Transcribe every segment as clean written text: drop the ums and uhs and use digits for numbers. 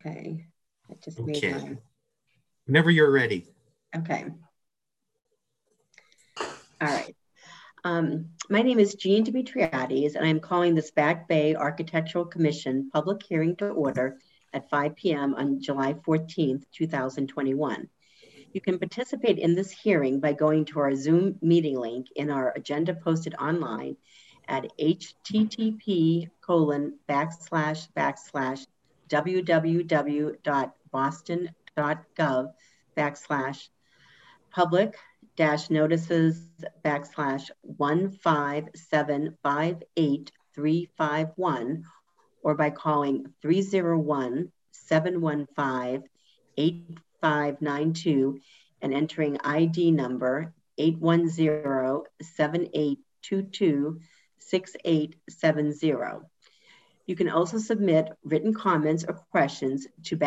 Okay, I just made Okay. mine. Whenever you're ready. Okay. All right. My name is Jean Dimitriades, and I'm calling this Back Bay Architectural Commission public hearing to order at 5 p.m. on July 14th, 2021. You can participate in this hearing by going to our Zoom meeting link in our agenda posted online at http://www.boston.gov/public-notices/15758-351 or by calling 301-715-8592 and entering ID number 810-7822-6870. You can also submit written comments or questions to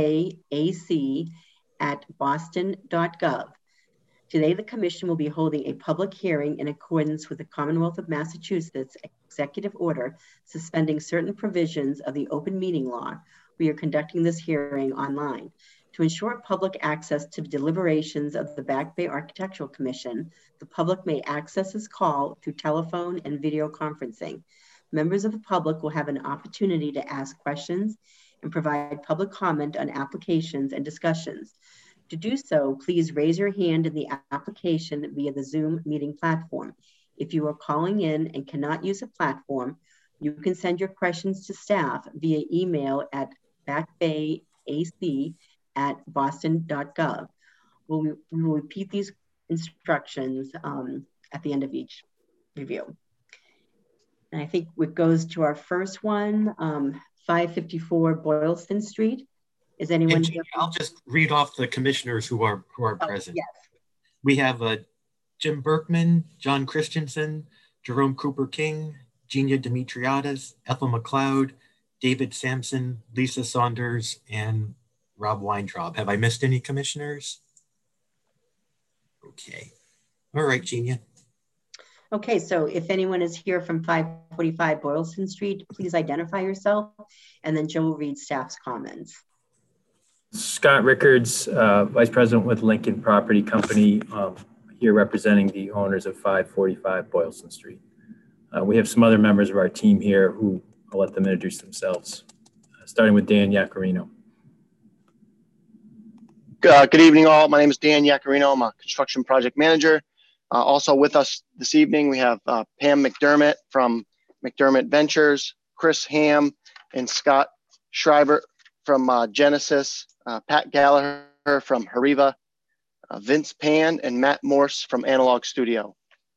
backbayac@boston.gov. Today, the Commission will be holding a public hearing in accordance with the Commonwealth of Massachusetts Executive Order suspending certain provisions of the open meeting law. We are conducting this hearing online. To ensure public access to the deliberations of the Back Bay Architectural Commission, the public may access this call through telephone and video conferencing. Members of the public will have an opportunity to ask questions and provide public comment on applications and discussions. To do so, please raise your hand in the application via the Zoom meeting platform. If you are calling in and cannot use a platform, you can send your questions to staff via email at backbayac@boston.gov. We will repeat these instructions at the end of each review. And I think it goes to our first one, 554 Boylston Street. Is anyone here? I'll just read off the commissioners who are present. Yes. We have Jim Berkman, John Christensen, Jerome Cooper King, Gina Dimitriades, Ethel McLeod, David Sampson, Lisa Saunders, and Rob Weintraub. Have I missed any commissioners? Okay. All right, Gina. Okay, so if anyone is here from 545 Boylston Street, please identify yourself, and then Joe will read staff's comments. Scott Rickards, Vice President with Lincoln Property Company, here representing the owners of 545 Boylston Street. We have some other members of our team here who I'll let them introduce themselves, starting with Dan Yacarino. Good evening, all. My name is Dan Yacarino. I'm a construction project manager. Also with us this evening, we have Pam McDermott from McDermott Ventures, Chris Ham and Scott Schreiber from Genesis, Pat Gallagher from Hariva, Vince Pan and Matt Morse from Analog Studio.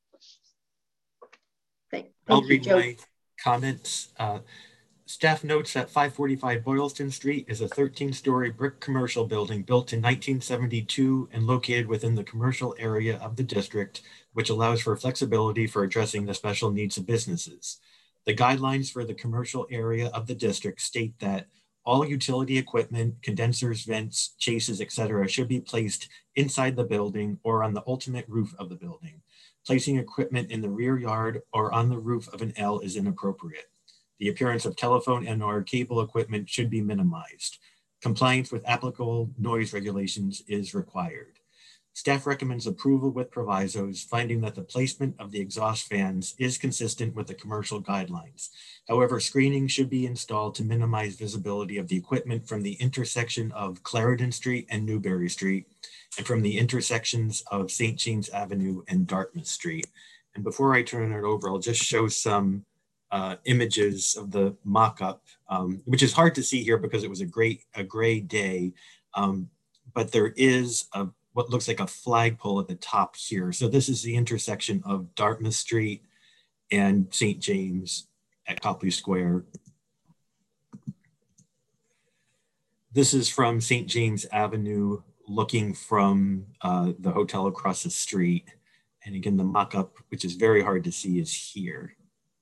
I'll read my comments. Staff notes that 545 Boylston Street is a 13-story brick commercial building built in 1972 and located within the commercial area of the district, which allows for flexibility for addressing the special needs of businesses. The guidelines for the commercial area of the district state that all utility equipment, condensers, vents, chases, etc., should be placed inside the building or on the ultimate roof of the building. Placing equipment in the rear yard or on the roof of an L is inappropriate. The appearance of telephone and/or cable equipment should be minimized. Compliance with applicable noise regulations is required. Staff recommends approval with provisos, finding that the placement of the exhaust fans is consistent with the commercial guidelines. However, screening should be installed to minimize visibility of the equipment from the intersection of Clarendon Street and Newberry Street, and from the intersections of St. James Avenue and Dartmouth Street. And before I turn it over, I'll just show some images of the mock-up, which is hard to see here because it was a gray day, but there is what looks like a flagpole at the top here. So this is the intersection of Dartmouth Street and St. James at Copley Square. This is from St. James Avenue, looking from the hotel across the street. And again, the mock-up, which is very hard to see, is here.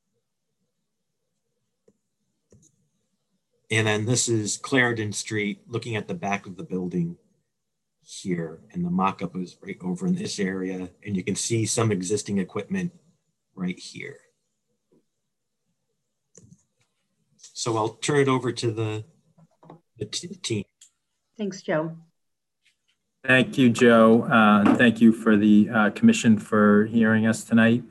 And then this is Clarendon Street, looking at the back of the building here. And the mock-up is right over in this area. And you can see some existing equipment right here. So I'll turn it over to the the team. Thanks, Joe. Thank you, Joe. Thank you for the commission for hearing us tonight.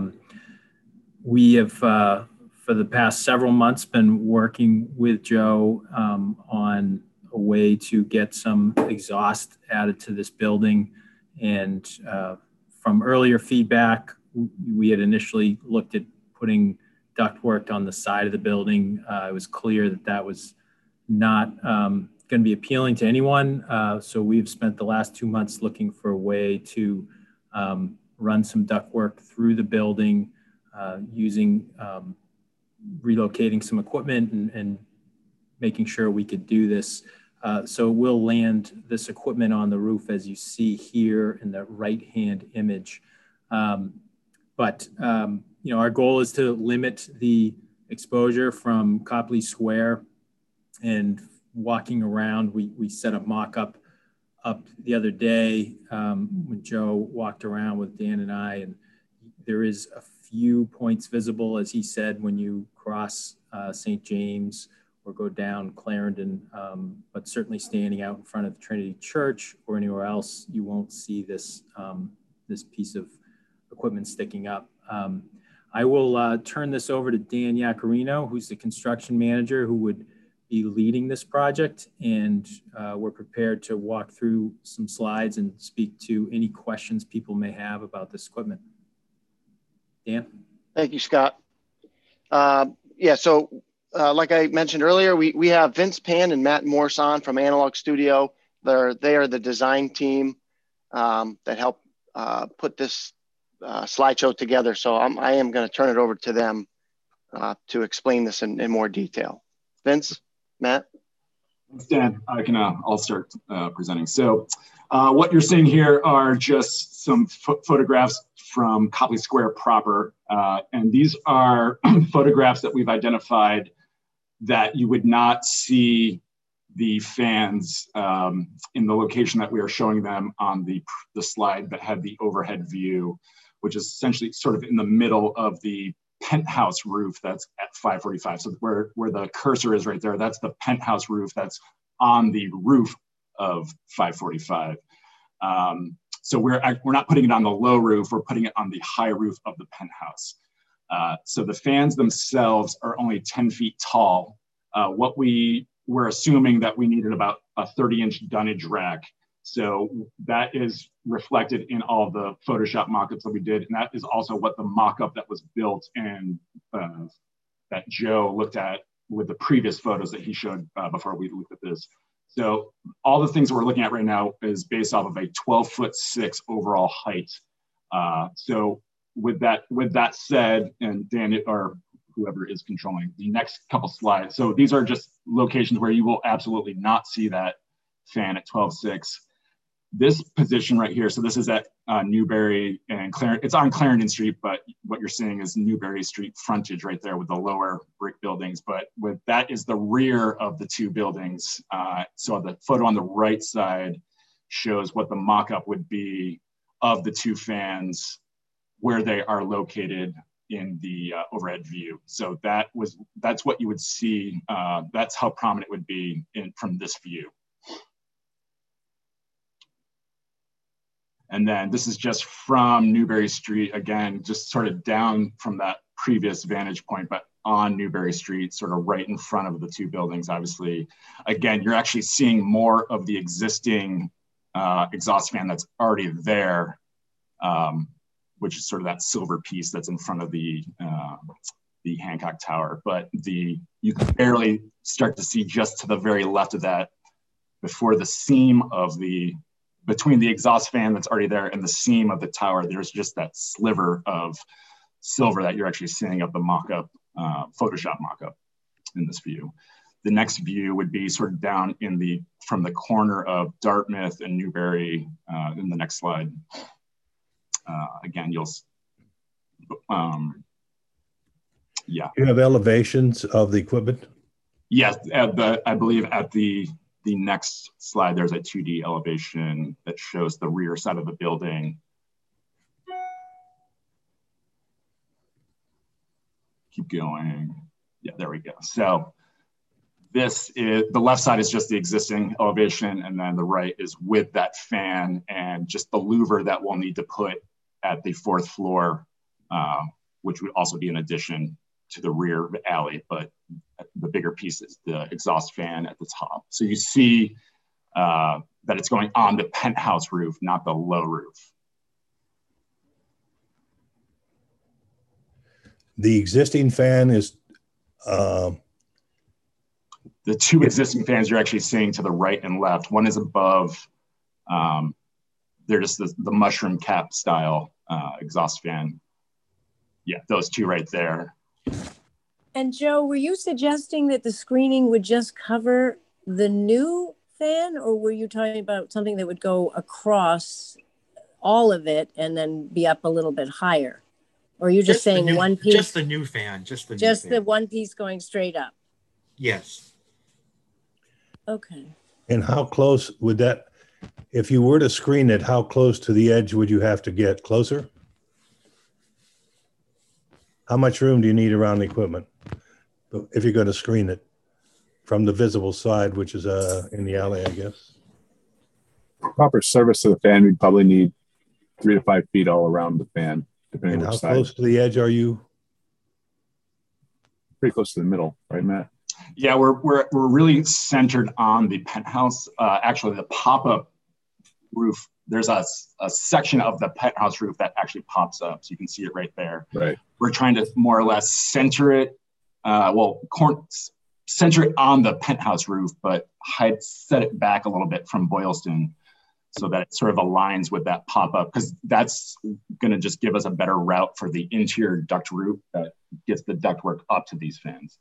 We have, for the past several months, been working with Joe on a way to get some exhaust added to this building. And from earlier feedback, we had initially looked at putting ductwork on the side of the building. It was clear that that was not going to be appealing to anyone. So we've spent the last 2 months looking for a way to run some ductwork through the building using relocating some equipment and making sure we could do this. So we'll land this equipment on the roof as you see here in the right-hand image. You know, our goal is to limit the exposure from Copley Square. And walking around, we set a mock-up up the other day when Joe walked around with Dan and I, and there is a few points visible, as he said, when you cross St. James or go down Clarendon, but certainly standing out in front of Trinity Church or anywhere else, you won't see this, this piece of equipment sticking up. I will turn this over to Dan Yacarino, who's the construction manager who would be leading this project, and we're prepared to walk through some slides and speak to any questions people may have about this equipment. Dan? Thank you, Scott. Yeah, so like I mentioned earlier, we have Vince Pan and Matt Morse on from Analog Studio. They are the design team that helped put this slideshow together. So I am going to turn it over to them to explain this in more detail. Vince, Matt? Thanks, Dan. I'll start presenting. So what you're seeing here are just some photographs from Copley Square proper. And these are photographs that we've identified that you would not see the fans in the location that we are showing them on the slide that had the overhead view, which is essentially sort of in the middle of the penthouse roof that's at 545. So where the cursor is right there, that's the penthouse roof that's on the roof of 545. So we're not putting it on the low roof, we're putting it on the high roof of the penthouse. So the fans themselves are only 10 feet tall. What we were assuming that we needed about a 30-inch dunnage rack. So that is reflected in all the Photoshop mock-ups that we did. And that is also what the mock-up that was built and that Joe looked at with the previous photos that he showed before we looked at this. So all the things that we're looking at right now is based off of a 12'6" overall height. So with that said, and Dan or whoever is controlling the next couple slides. So these are just locations where you will absolutely not see that fan at 12'6". This position right here, so this is at Newbury and Clarendon. It's on Clarendon Street, but what you're seeing is Newbury Street frontage right there with the lower brick buildings. But that is the rear of the two buildings. So the photo on the right side shows what the mock-up would be of the two fans, where they are located in the overhead view. So that's what you would see. That's how prominent it would be from this view. And then this is just from Newbury Street, again, just sort of down from that previous vantage point, but on Newbury Street, sort of right in front of the two buildings, obviously. Again, you're actually seeing more of the existing exhaust fan that's already there, which is sort of that silver piece that's in front of the Hancock Tower. But you can barely start to see just to the very left of that before the seam of between the exhaust fan that's already there and the seam of the tower, there's just that sliver of silver that you're actually seeing of the mock-up, Photoshop mock-up in this view. The next view would be sort of down from the corner of Dartmouth and Newbury in the next slide. Again, yeah. You have elevations of the equipment? Yes, I believe at the next slide, there's a 2D elevation that shows the rear side of the building. Keep going. Yeah, there we go. So This is, the left side is just the existing elevation, and then the right is with that fan and just the louver that we'll need to put at the 4th floor, which would also be an addition to the rear of the alley, but the bigger piece is the exhaust fan at the top. So you see that it's going on the penthouse roof, not the low roof. The existing fan is, the 2 existing fans you're actually seeing to the right and left. One is above, they're just the mushroom cap style exhaust fan. Yeah, those 2 right there. And Joe, were you suggesting that the screening would just cover the new fan, or were you talking about something that would go across all of it and then be up a little bit higher? Or are you just saying one piece? Just the new fan. Just the one piece going straight up? Yes. Okay. and how close would that, if you were to screen it, how close to the edge would you have to get? Closer? How much room do you need around the equipment if you're going to screen it from the visible side, which is in the alley, I guess? Proper service of the fan, we'd probably need 3 to 5 feet all around the fan, depending And on how which side. close to the edge are you? Pretty close to the middle, right, Matt? Yeah, we're really centered on the penthouse. Actually, the pop-up roof, there's a section of the penthouse roof that actually pops up, so you can see it right there. Right. We're trying to more or less center it, center it on the penthouse roof, but set it back a little bit from Boylston so that it sort of aligns with that pop-up, because that's going to just give us a better route for the interior duct route that gets the ductwork up to these fans.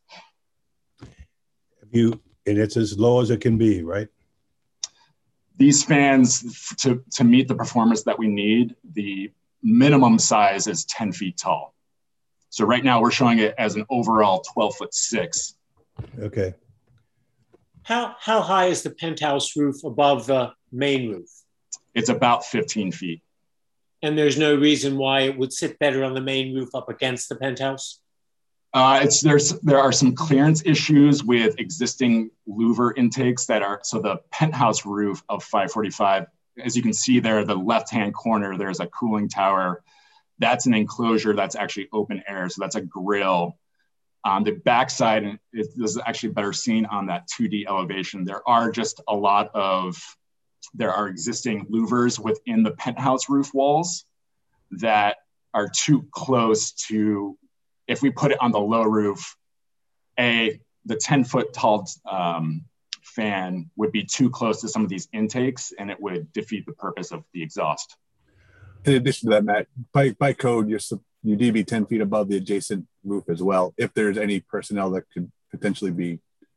And it's as low as it can be, right? These fans, to meet the performance that we need, the minimum size is 10 feet tall. So right now we're showing it as an overall 12'6". Okay. How high is the penthouse roof above the main roof? It's about 15 feet. And there's no reason why it would sit better on the main roof up against the penthouse? There are some clearance issues with existing louver intakes that are, so the penthouse roof of 545, as you can see there, the left-hand corner, there's a cooling tower. That's an enclosure that's actually open air. So that's a grill. On the backside, and this is actually better seen on that 2D elevation, there are existing louvers within the penthouse roof walls that are too close to, if we put it on the low roof, the 10-foot tall fan would be too close to some of these intakes, and it would defeat the purpose of the exhaust. In addition to that, Matt, by code, you need to be 10 feet above the adjacent roof as well. If there's any personnel that could potentially be,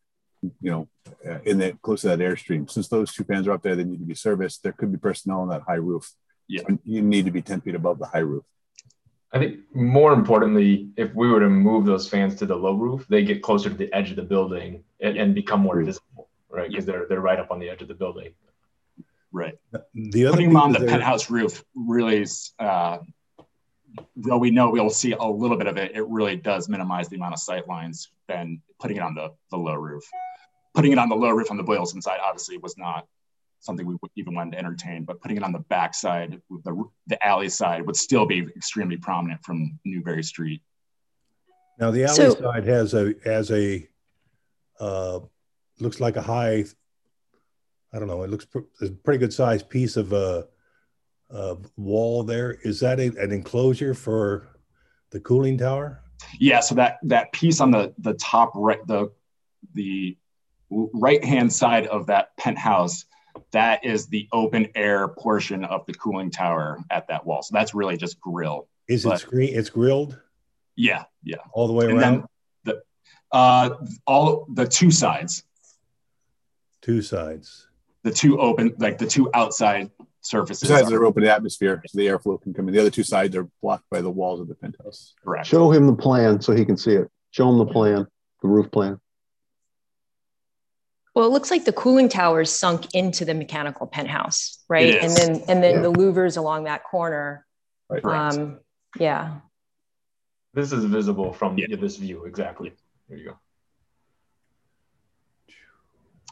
close to that airstream, since those 2 fans are up there, they need to be serviced. There could be personnel on that high roof. Yeah, so you need to be 10 feet above the high roof. I think more importantly, if we were to move those fans to the low roof, they get closer to the edge of the building and become more visible, right? Because they're right up on the edge of the building. Right. The other putting them on the penthouse roof really is, though we know we'll see a little bit of it, it really does minimize the amount of sight lines than putting it on the low roof. Putting it on the low roof on the Boylston side obviously was not something we even wanted to entertain, but putting it on the back side, the alley side, would still be extremely prominent from Newberry Street. Now the alley side has a looks like a high, I don't know, it looks a pretty good sized piece of wall there. Is that an enclosure for the cooling tower? Yeah, so that piece on the top right, the right-hand side of that penthouse, that is the open air portion of the cooling tower at that wall. So that's really just grill. It's grilled? Yeah. All the way around? Then all the 2 sides. 2 sides. The 2 open, like the 2 outside surfaces. The sides are open atmosphere, so the airflow can come in. The other 2 sides are blocked by the walls of the penthouse. Correct. Show him the plan so he can see it. Show him the plan, the roof plan. Well, it looks like the cooling tower is sunk into the mechanical penthouse, right? And then the louvers along that corner. Right. Yeah. This is visible from this view, exactly. There you go.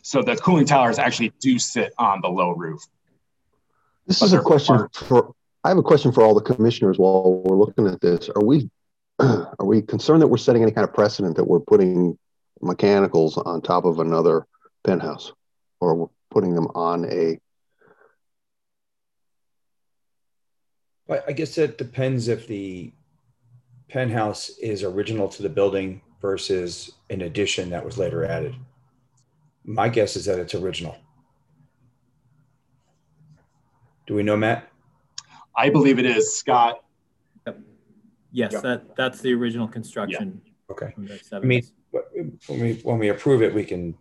So the cooling towers actually do sit on the low roof. This is a question I have a question for all the commissioners while we're looking at this. Are we concerned that we're setting any kind of precedent that we're putting mechanicals on top of another penthouse, or we're putting them on a? I guess it depends if the penthouse is original to the building versus an addition that was later added. My guess is that it's original. Do we know, Matt? I believe it is, Scott. Yep. Yes, yep. That's the original construction. Yeah. Okay. I mean, when we approve it, we can,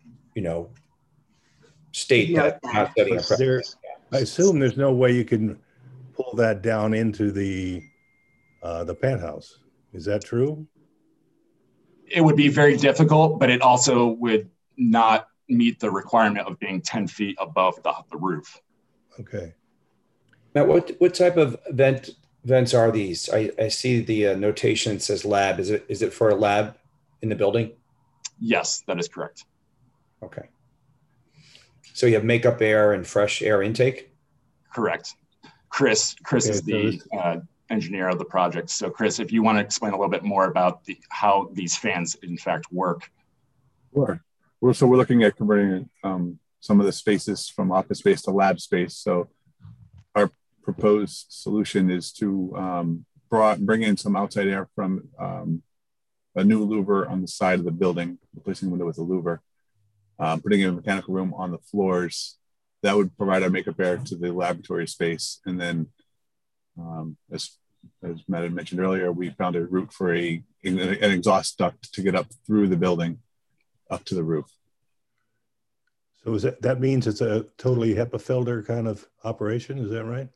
state that we're not setting a precedent. I assume there's no way you can pull that down into the penthouse. Is that true? It would be very difficult, but it also would not meet the requirement of being 10 feet above the roof. Okay. Now, what type of vents are these? I see the notation says lab. Is it for a lab in the building? Yes, that is correct. Okay. So you have makeup air and fresh air intake? Correct. Chris is the engineer of the project. So Chris, if you want to explain a little bit more about how these fans in fact work. Sure. Well, so we're looking at converting some of the spaces from office space to lab space. So our proposed solution is to bring in some outside air from a new louver on the side of the building, replacing the window with a louver, putting in a mechanical room on the floors. That would provide our makeup air to the laboratory space. And then as Matt had mentioned earlier, we found a route for an exhaust duct to get up through the building up to the roof. So that means it's a totally HEPA filter kind of operation? Is that right?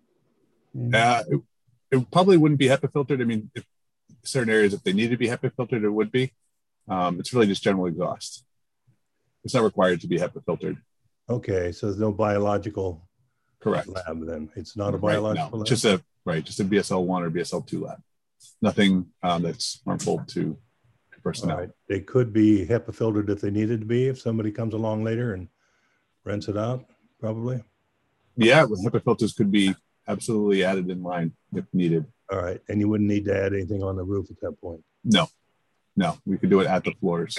It probably wouldn't be HEPA filtered. I mean, if certain areas, if they need to be HEPA filtered, it would be. It's really just general exhaust. It's not required to be HEPA filtered. Okay, so there's no biological correct lab then. It's not a biological lab? Just a BSL-1 or BSL-2 lab. Nothing that's harmful to personnel. Right. They could be HEPA filtered if they needed to be, if somebody comes along later and rents it out, probably. Yeah, with HEPA filters could be absolutely added in line if needed. All right, and you wouldn't need to add anything on the roof at that point? No, we could do it at the floors.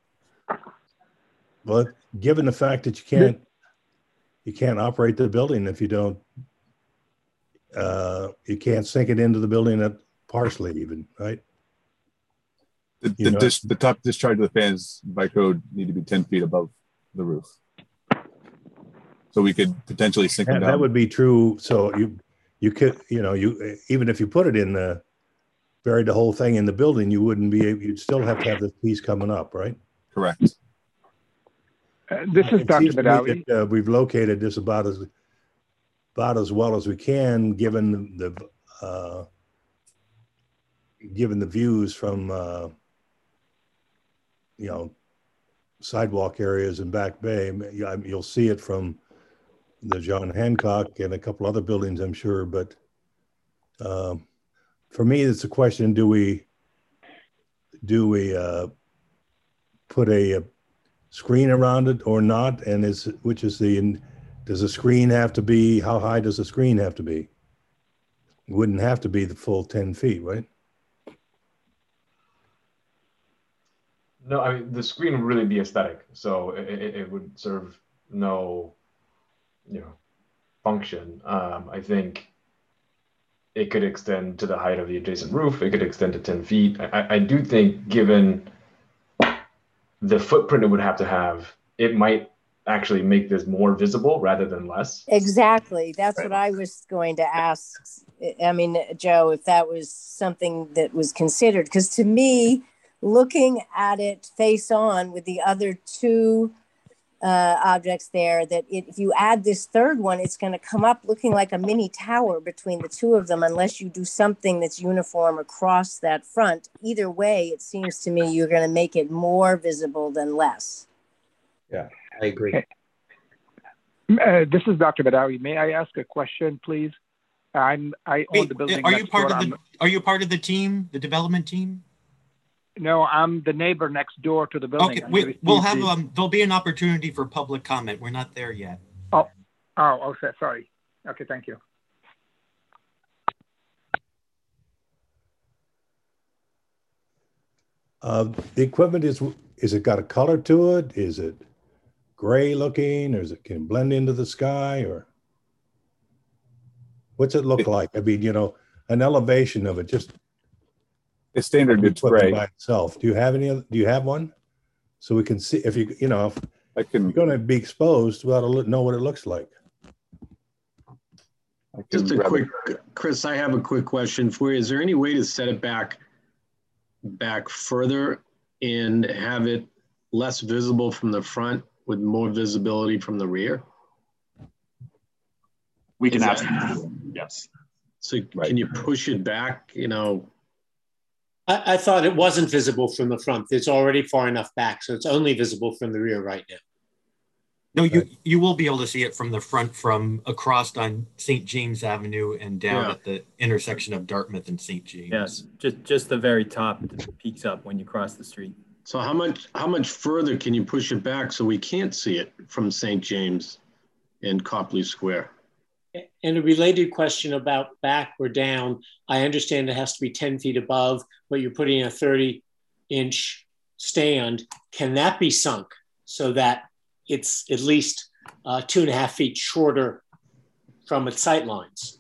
Well, given the fact that you can't operate the building if you don't, you can't sink it into the building partially even, right? The top discharge of the fans by code need to be 10 feet above the roof. So we could potentially sink them down. That would be true. So you could, even if you put it buried the whole thing in the building, you'd still have to have this piece coming up, right? Correct. This is Dr. Badawi. We've located this about as well as we can, given the views from sidewalk areas in Back Bay. You'll see it from the John Hancock and a couple other buildings, I'm sure. But for me, it's a question: do we put a screen around it or not? And does the screen have to be? How high does the screen have to be? It wouldn't have to be the full 10 feet, right? No, I mean, the screen would really be aesthetic. So it would serve no, function. I think it could extend to the height of the adjacent roof. It could extend to 10 feet. I do think given the footprint it would have to have, it might actually make this more visible rather than less. Exactly. That's right. What I was going to ask. I mean, Joe, if that was something that was considered, because to me, looking at it face on with the other two objects there, that if you add this third one, it's going to come up looking like a mini tower between the two of them, unless you do something that's uniform across that front. Either way, it seems to me you're going to make it more visible than less. Yeah, I agree. Okay. This is Dr. Badawi. May I ask a question, please? I own the building. Are you part of the team, the development team? No, I'm the neighbor next door to the building. Okay, we'll have there'll be an opportunity for public comment. We're not there yet. Oh, okay. Sorry. Okay, thank you. The equipment is it got a color to it? Is it gray looking, or can it blend into the sky, or what's it look like? I mean, you know, an elevation of it, just the standard it's gray by itself. Do you have any? Do you have one? So we can see if you know if you're going to be exposed, we ought to know what it looks like. Just a quick, Chris, I have a quick question for you. Is there any way to set it back further and have it less visible from the front with more visibility from the rear? We can absolutely, yes. So can you push it back, you know? I thought it wasn't visible from the front. It's already far enough back, so it's only visible from the rear right now. No, you will be able to see it from the front, from across on St. James Avenue and down at the intersection of Dartmouth and St. James. Yes, just the very top that peaks up when you cross the street. So how much further can you push it back so we can't see it from St. James and Copley Square? And a related question about back or down, I understand it has to be 10 feet above, but you're putting a 30-inch stand. Can that be sunk so that it's at least 2.5 feet shorter from its sight lines?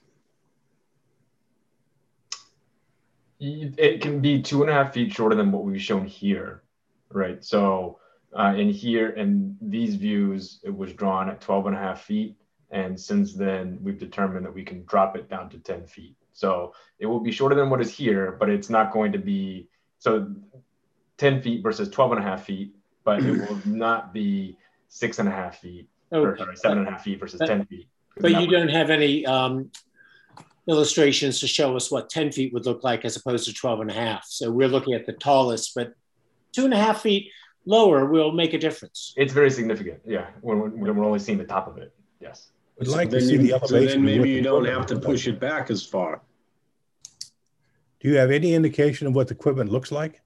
It can be 2.5 feet shorter than what we've shown here, right? So in here, in these views, it was drawn at 12.5 feet. And since then, we've determined that we can drop it down to 10 feet. So it will be shorter than what is here, but it's not going to be, so 10 feet versus 12.5 feet, but it will not be 6.5 feet, or sorry, 7.5 feet versus 10 feet. But you don't have any illustrations to show us what 10 feet would look like as opposed to 12.5. So we're looking at the tallest, but 2.5 feet lower will make a difference. It's very significant, yeah, when we're only seeing the top of it, yes. I'd like to see the elevation. So then maybe you don't have to push it back as far. Do you have any indication of what the equipment looks like?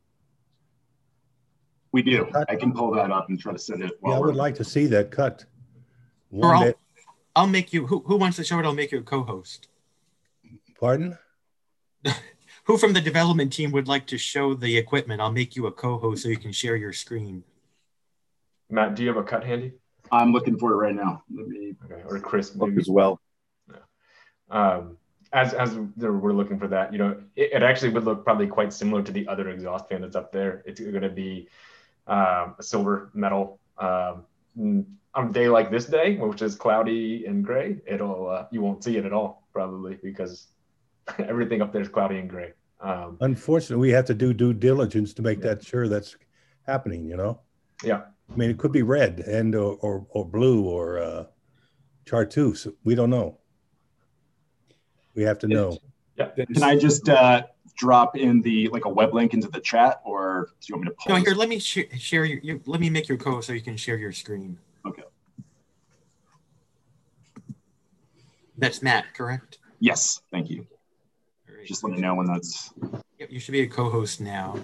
We do. I can pull that up and try to set it. Yeah, I would like to see that cut. Or I'll make you, who wants to show it? I'll make you a co-host. Pardon? Who from the development team would like to show the equipment? I'll make you a co-host so you can share your screen. Matt, do you have a cut handy? I'm looking for it right now. Let me, okay, or Chris look as well. Yeah. As we're looking for that, you know, it actually would look probably quite similar to the other exhaust fan that's up there. It's going to be a silver metal. On a day like this day, which is cloudy and gray, it'll you won't see it at all probably because everything up there is cloudy and gray. Unfortunately, we have to do due diligence to make that sure that's happening. You know. Yeah. I mean, it could be red and or blue or chartreuse. We don't know. We have to know. Yeah. Can I just drop in like a web link into the chat, or do you want me to post? No, here. Let me share your. Let me make your co so you can share your screen. Okay. That's Matt, correct? Yes. Thank you. Right. Just let me know when that's. Yep, you should be a co-host now.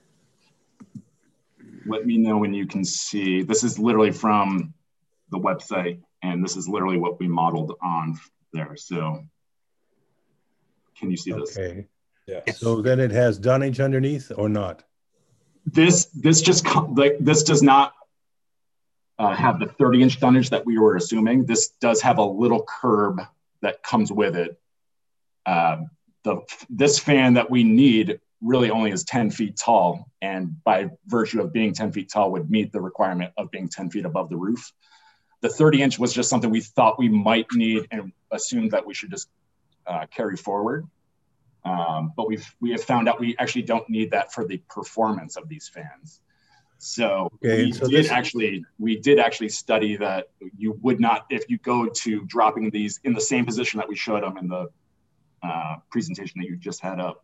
Let me know when you can see. This is literally from the website, and this is literally what we modeled on there. So can you see this? Okay. Yeah. So then it has dunnage underneath or not? This does not have the 30-inch dunnage that we were assuming. This does have a little curb that comes with it. This fan that we need really only is 10 feet tall, and by virtue of being 10 feet tall would meet the requirement of being 10 feet above the roof. The 30-inch was just something we thought we might need and assumed that we should just carry forward. But we have found out we actually don't need that for the performance of these fans. So, we did actually study that you would not, if you go to dropping these in the same position that we showed them in the presentation that you just had up.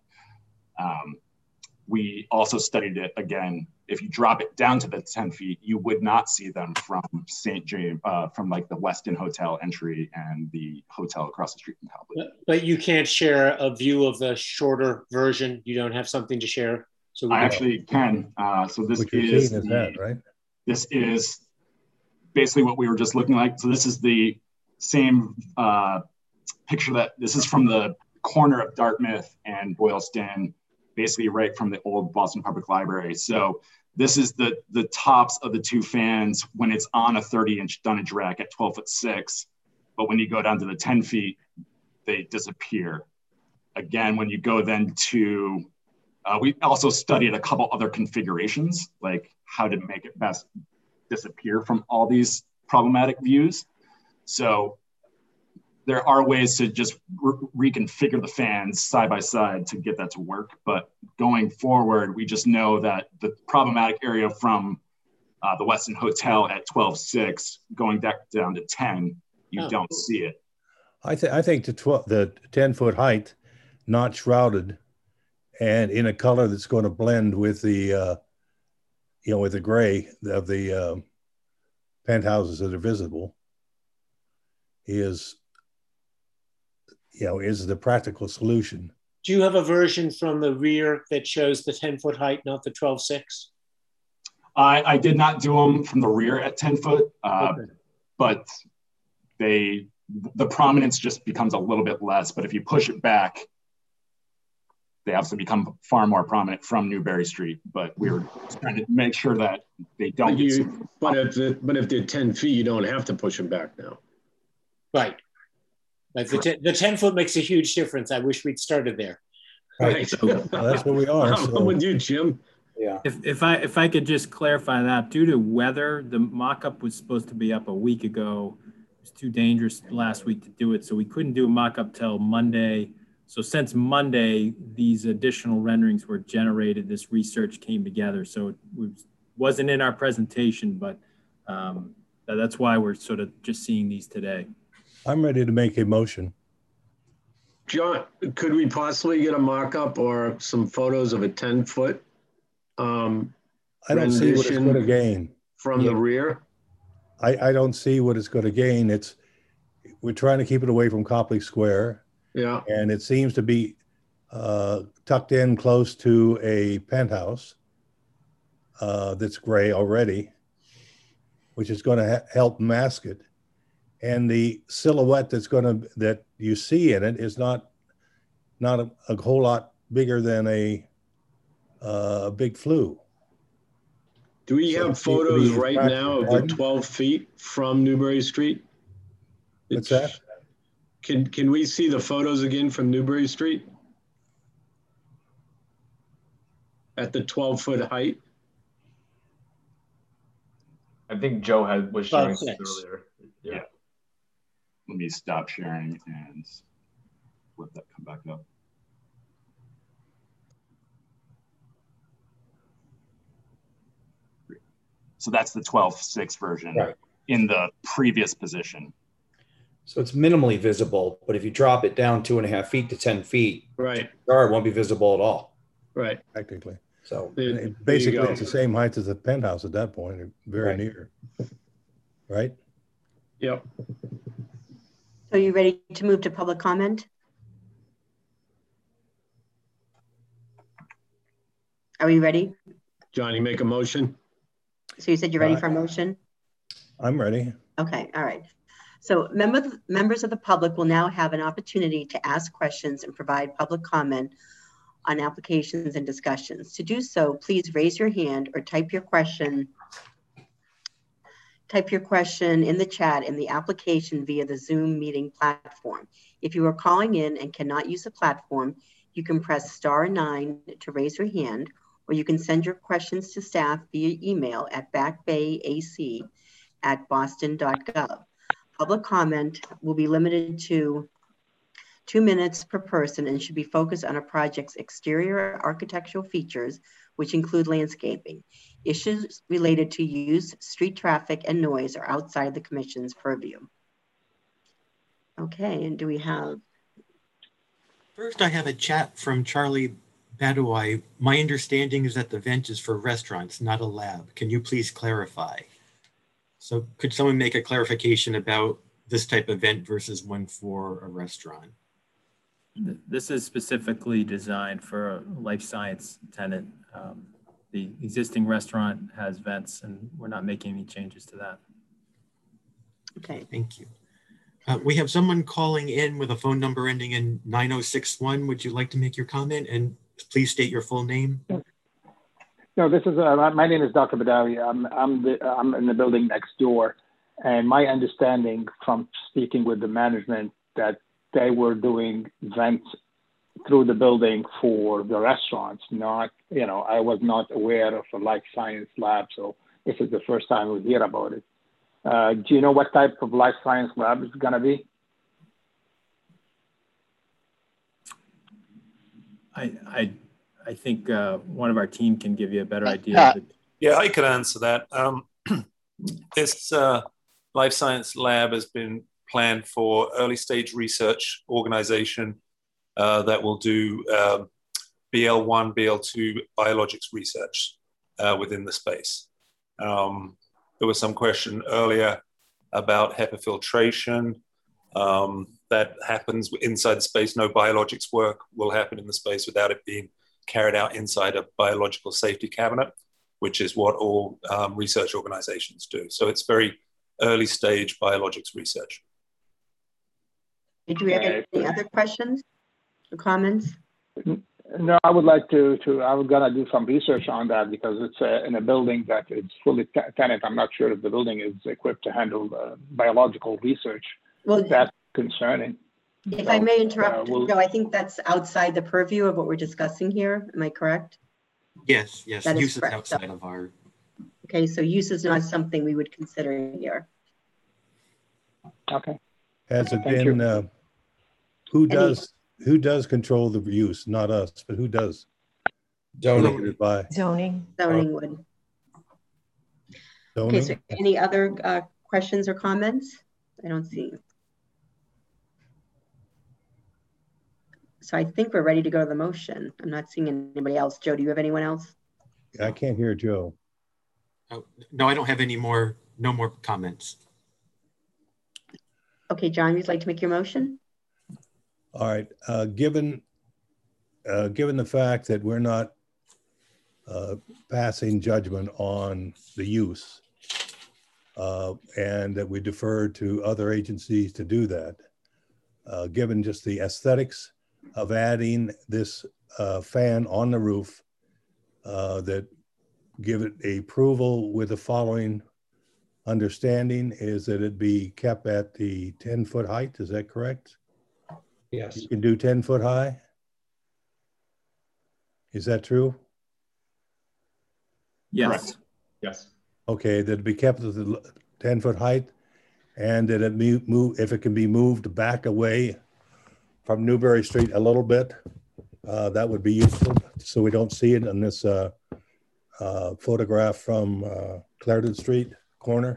We also studied it again. If you drop it down to the 10 feet, you would not see them from St. James, from like the Westin Hotel entry and the hotel across the street from Copley. But you can't share a view of the shorter version. You don't have something to share. So I actually can. So this what you're is seeing is that, right? This is basically what we were just looking like. So this is the same picture that this is from the corner of Dartmouth and Boylston, basically right from the old Boston Public Library. So this is the tops of the two fans when it's on a 30-inch dunnage rack at 12'6". But when you go down to the 10 feet, they disappear. Again, when you go then to, we also studied a couple other configurations, like how to make it best disappear from all these problematic views. So there are ways to just reconfigure the fans side by side to get that to work. But going forward, we just know that the problematic area from the Westin Hotel at 12'6", going down to 10, you don't see it. I think the 10-foot height, not shrouded, and in a color that's going to blend with the, with the gray of the penthouses that are visible, is the practical solution. Do you have a version from the rear that shows the 10-foot height, not the 12'6"? I did not do them from the rear at 10 foot, but the prominence just becomes a little bit less. But if you push it back, they obviously become far more prominent from Newbury Street. But we were trying to make sure that they don't. But if they're 10 feet, you don't have to push them back now. Right. Like the 10 foot makes a huge difference. I wish we'd started there. Right. Well, that's where we are. I'm with you, Jim. Yeah. If I could just clarify that, due to weather, the mock-up was supposed to be up a week ago. It was too dangerous last week to do it, so we couldn't do a mock-up till Monday. So since Monday, these additional renderings were generated. This research came together, so it wasn't in our presentation, but that's why we're sort of just seeing these today. I'm ready to make a motion. John, could we possibly get a mock-up or some photos of a 10-foot I don't see what it's going to gain from the rear? I don't see what it's going to gain. We're trying to keep it away from Copley Square. Yeah. And it seems to be tucked in close to a penthouse that's gray already, which is going to help mask it. And the silhouette that you see in it is not a whole lot bigger than a big flue. Do we have photos right now of the 12 feet from Newbury Street? What's that? Can we see the photos again from Newbury Street? At the 12-foot height? I think Joe was showing this earlier. Yeah. Let me stop sharing and let that come back up. So that's the 12.6 version in the previous position. So it's minimally visible, but if you drop it down 2.5 feet to 10 feet, right, it won't be visible at all. Right. Technically. So basically it's the same height as the penthouse at that point, very near. Right? Yep. So you ready to move to public comment? Are we ready? Johnny, make a motion. So you said you're ready for a motion? I'm ready. Okay, all right. So members of the public will now have an opportunity to ask questions and provide public comment on applications and discussions. To do so, please raise your hand or type your question in the chat in the application via the Zoom meeting platform. If you are calling in and cannot use the platform, you can press *9 to raise your hand, or you can send your questions to staff via email at backbayac@boston.gov. Public comment will be limited to 2 minutes per person and should be focused on a project's exterior architectural features, which include landscaping. Issues related to use, street traffic, and noise are outside the commission's purview. Okay, and do we have? First, I have a chat from Charlie Badawai. My understanding is that the vent is for restaurants, not a lab. Can you please clarify? So could someone make a clarification about this type of vent versus one for a restaurant? This is specifically designed for a life science tenant. The existing restaurant has vents, and we're not making any changes to that. Okay. Thank you. We have someone calling in with a phone number ending in 9061. Would you like to make your comment? And please state your full name. No, this is my name is Dr. Badawi. I'm in the building next door, and my understanding from speaking with the management that they were doing vents through the building for the restaurants. Not, I was not aware of a life science lab, so this is the first time we hear about it. Do you know what type of life science lab it's going to be? I think one of our team can give you a better idea. Yeah, I could answer that. This life science lab has been planned for early stage research organization that will do BL1, BL2 biologics research within the space. There was some question earlier about HEPA filtration. That happens inside the space. No biologics work will happen in the space without it being carried out inside a biological safety cabinet, which is what all research organizations do. So it's very early stage biologics research. Did you have any other questions or comments? No, I would like to I was gonna do some research on that because it's in a building that is fully tenant. I'm not sure if the building is equipped to handle biological research. Well, that's concerning. If I may interrupt, Joe, I think that's outside the purview of what we're discussing here. Am I correct? Yes, that use is correct. outside of our. Okay, so use is not something we would consider here. Okay. Has it been, who does control the use? Not us, but who does? Zoning. Zoning would. Okay, so any other questions or comments? I don't see. So I think we're ready to go to the motion. I'm not seeing anybody else. Joe, do you have anyone else? I can't hear Joe. Oh, no, I don't have any more, no more comments. Okay, John, you'd like to make your motion? All right, given the fact that we're not passing judgment on the use and that we defer to other agencies to do that, given just the aesthetics of adding this fan on the roof, that give it approval with the following understanding is that it be kept at the 10-foot height. Is that correct? Yes. You can do 10-foot high? Is that true? Yes. Correct. Yes. Okay, that it be kept at the 10-foot height and that it move, if it can be moved back away from Newbury Street a little bit, that would be useful so we don't see it in this photograph from Clarendon Street corner.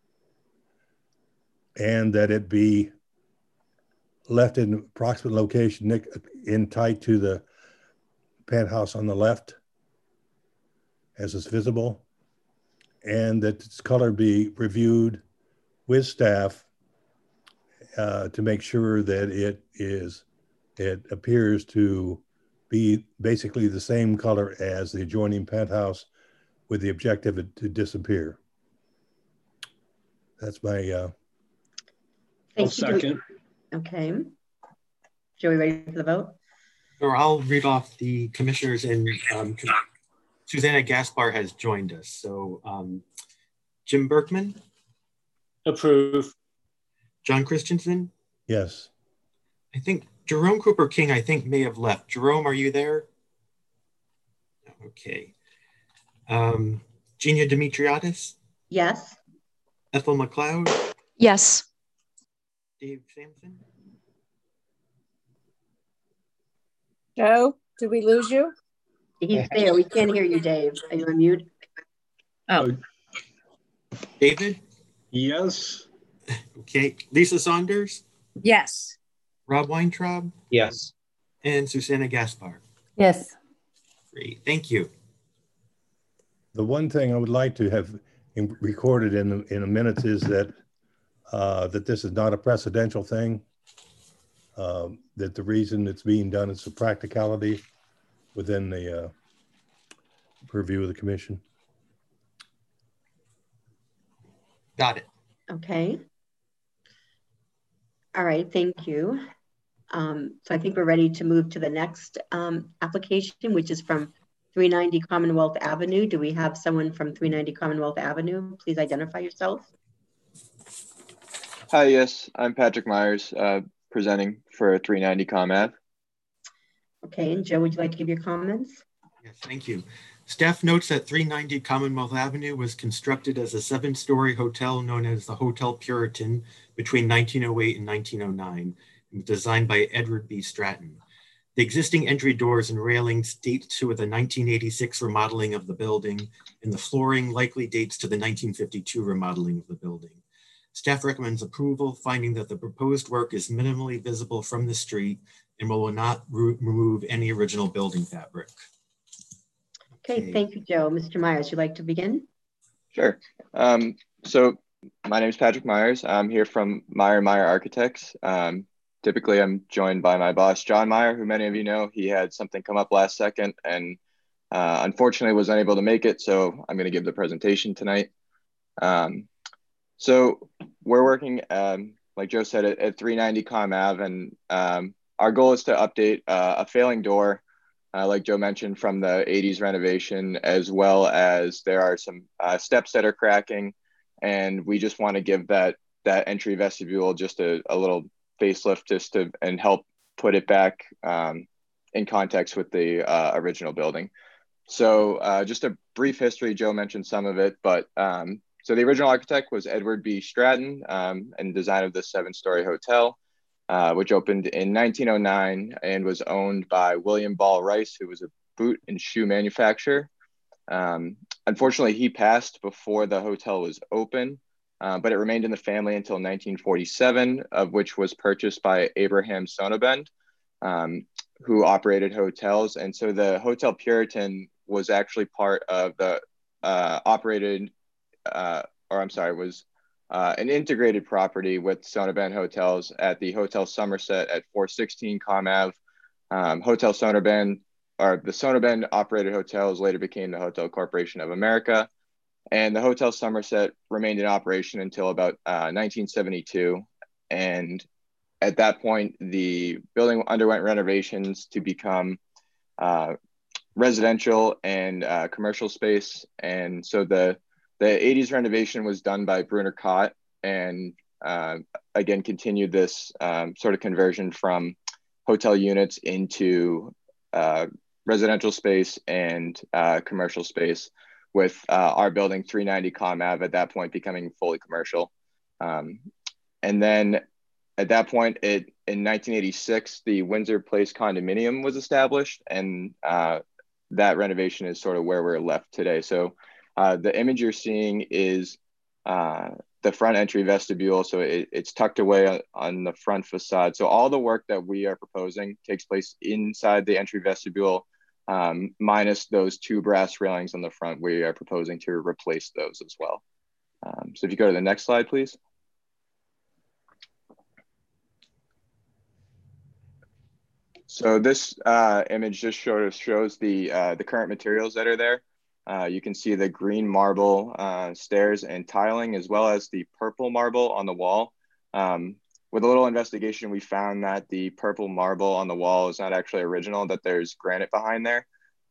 And that it be left in approximate location in tight to the penthouse on the left as it's visible, and that its color be reviewed with staff to make sure that it appears to be basically the same color as the adjoining penthouse with the objective to disappear. That's my Thank you. Second. Okay. Joey, ready for the vote? Or I'll read off the commissioners, and Susanna Gaspar has joined us. So Jim Berkman? Approve. John Christensen? Yes. I think Jerome Cooper King, I think, may have left. Jerome, are you there? Okay. Gina Dimitriadis? Yes. Ethel McLeod? Yes. Dave Sampson? Joe, did we lose you? He's there. We can't hear you, Dave. Are you on mute? Oh. David? Yes. Okay. Lisa Saunders? Yes. Rob Weintraub? Yes. And Susanna Gaspar? Yes. Great. Thank you. The one thing I would like to have recorded in the minutes is that that this is not a precedential thing. That the reason it's being done is for practicality within the purview of the commission. Got it. Okay. All right, thank you. So I think we're ready to move to the next application, which is from 390 Commonwealth Avenue. Do we have someone from 390 Commonwealth Avenue? Please identify yourself. Hi, yes, I'm Patrick Myers, presenting for 390 Com Ave. Okay, and Joe, would you like to give your comments? Yes, thank you. Staff notes that 390 Commonwealth Avenue was constructed as a 7-story hotel known as the Hotel Puritan between 1908 and 1909, and designed by Edward B. Stratton. The existing entry doors and railings date to the 1986 remodeling of the building, and the flooring likely dates to the 1952 remodeling of the building. Staff recommends approval, finding that the proposed work is minimally visible from the street and will not remove any original building fabric. Okay, thank you, Joe. Mr. Myers, you'd like to begin? Sure. So my name is Patrick Myers. I'm here from Meyer Architects. Typically, I'm joined by my boss, John Meyer, who many of you know. He had something come up last second and unfortunately was unable to make it, so I'm going to give the presentation tonight. So we're working, like Joe said, at 390 Com Ave, and our goal is to update a failing door, like Joe mentioned, from the 80s renovation, as well as there are some steps that are cracking, and we just want to give that entry vestibule just a little facelift and help put it back in context with the original building. So just a brief history, Joe mentioned some of it, but so the original architect was Edward B. Stratton, and design of this 7-story hotel, which opened in 1909 and was owned by William Ball Rice, who was a boot and shoe manufacturer. Unfortunately, he passed before the hotel was open, but it remained in the family until 1947, of which was purchased by Abraham Sonnabend, who operated hotels. And so the Hotel Puritan was actually part of the was an integrated property with Sonnabend Hotels at the Hotel Somerset at 416 Com Ave. Hotel Sonnabend, or the Sonnabend operated hotels, later became the Hotel Corporation of America. And the Hotel Somerset remained in operation until about 1972. And at that point, the building underwent renovations to become residential and commercial space. And so the 80s renovation was done by Brunner Cott, and again, continued this sort of conversion from hotel units into residential space and commercial space, with our building 390 Com Ave at that point becoming fully commercial. And then at that point, in 1986, the Windsor Place condominium was established, and that renovation is sort of where we're left today. So the image you're seeing is the front entry vestibule. So it's tucked away on the front facade. So all the work that we are proposing takes place inside the entry vestibule, minus those 2 brass railings on the front. We are proposing to replace those as well. So if you go to the next slide, please. So this image just shows the current materials that are there. You can see the green marble stairs and tiling, as well as the purple marble on the wall. With a little investigation, we found that the purple marble on the wall is not actually original, that there's granite behind there.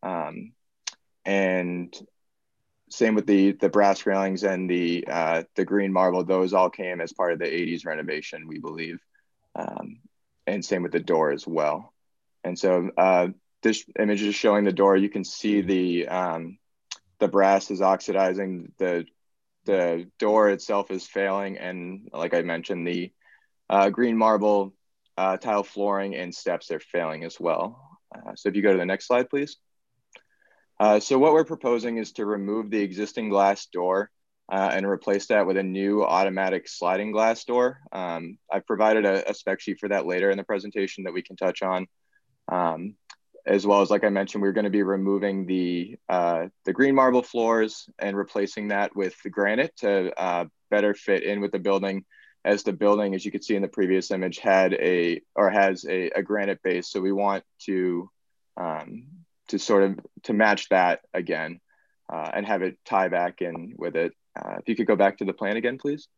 And same with the brass railings and the green marble. Those all came as part of the 80s renovation, we believe. And same with the door as well. And so this image is showing the door. You can see the brass is oxidizing, the door itself is failing, and like I mentioned, the green marble tile flooring and steps are failing as well. So if you go to the next slide, please. So what we're proposing is to remove the existing glass door and replace that with a new automatic sliding glass door. I've provided a spec sheet for that later in the presentation that we can touch on. As well as, like I mentioned, we're going to be removing the green marble floors and replacing that with the granite to better fit in with the building, as the building, as you could see in the previous image, has a granite base. So we want to sort of to match that again and have it tie back in with it. If you could go back to the plan again, please.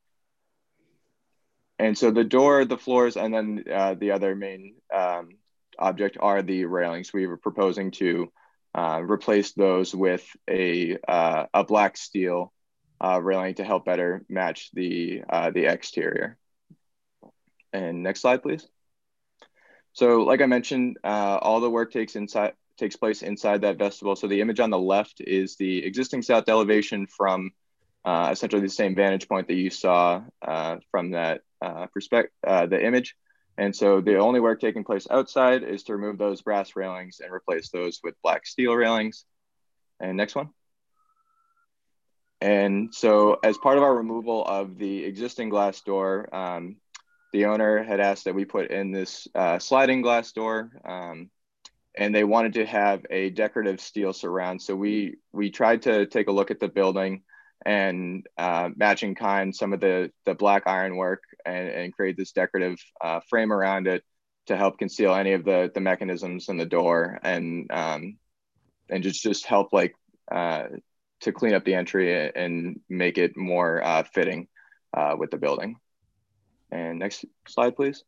And so the door, the floors, and then the other main object are the railings. We were proposing to replace those with a black steel railing to help better match the exterior. And next slide, please. So like I mentioned, all the work takes place inside that vestibule. So the image on the left is the existing south elevation from essentially the same vantage point that you saw from that the image. And so the only work taking place outside is to remove those brass railings and replace those with black steel railings. And next one. And so as part of our removal of the existing glass door, the owner had asked that we put in this sliding glass door, and they wanted to have a decorative steel surround. So we tried to take a look at the building and match in kind some of the black ironwork and create this decorative frame around it to help conceal any of the mechanisms in the door and just help like to clean up the entry and make it more fitting with the building. And next slide, please.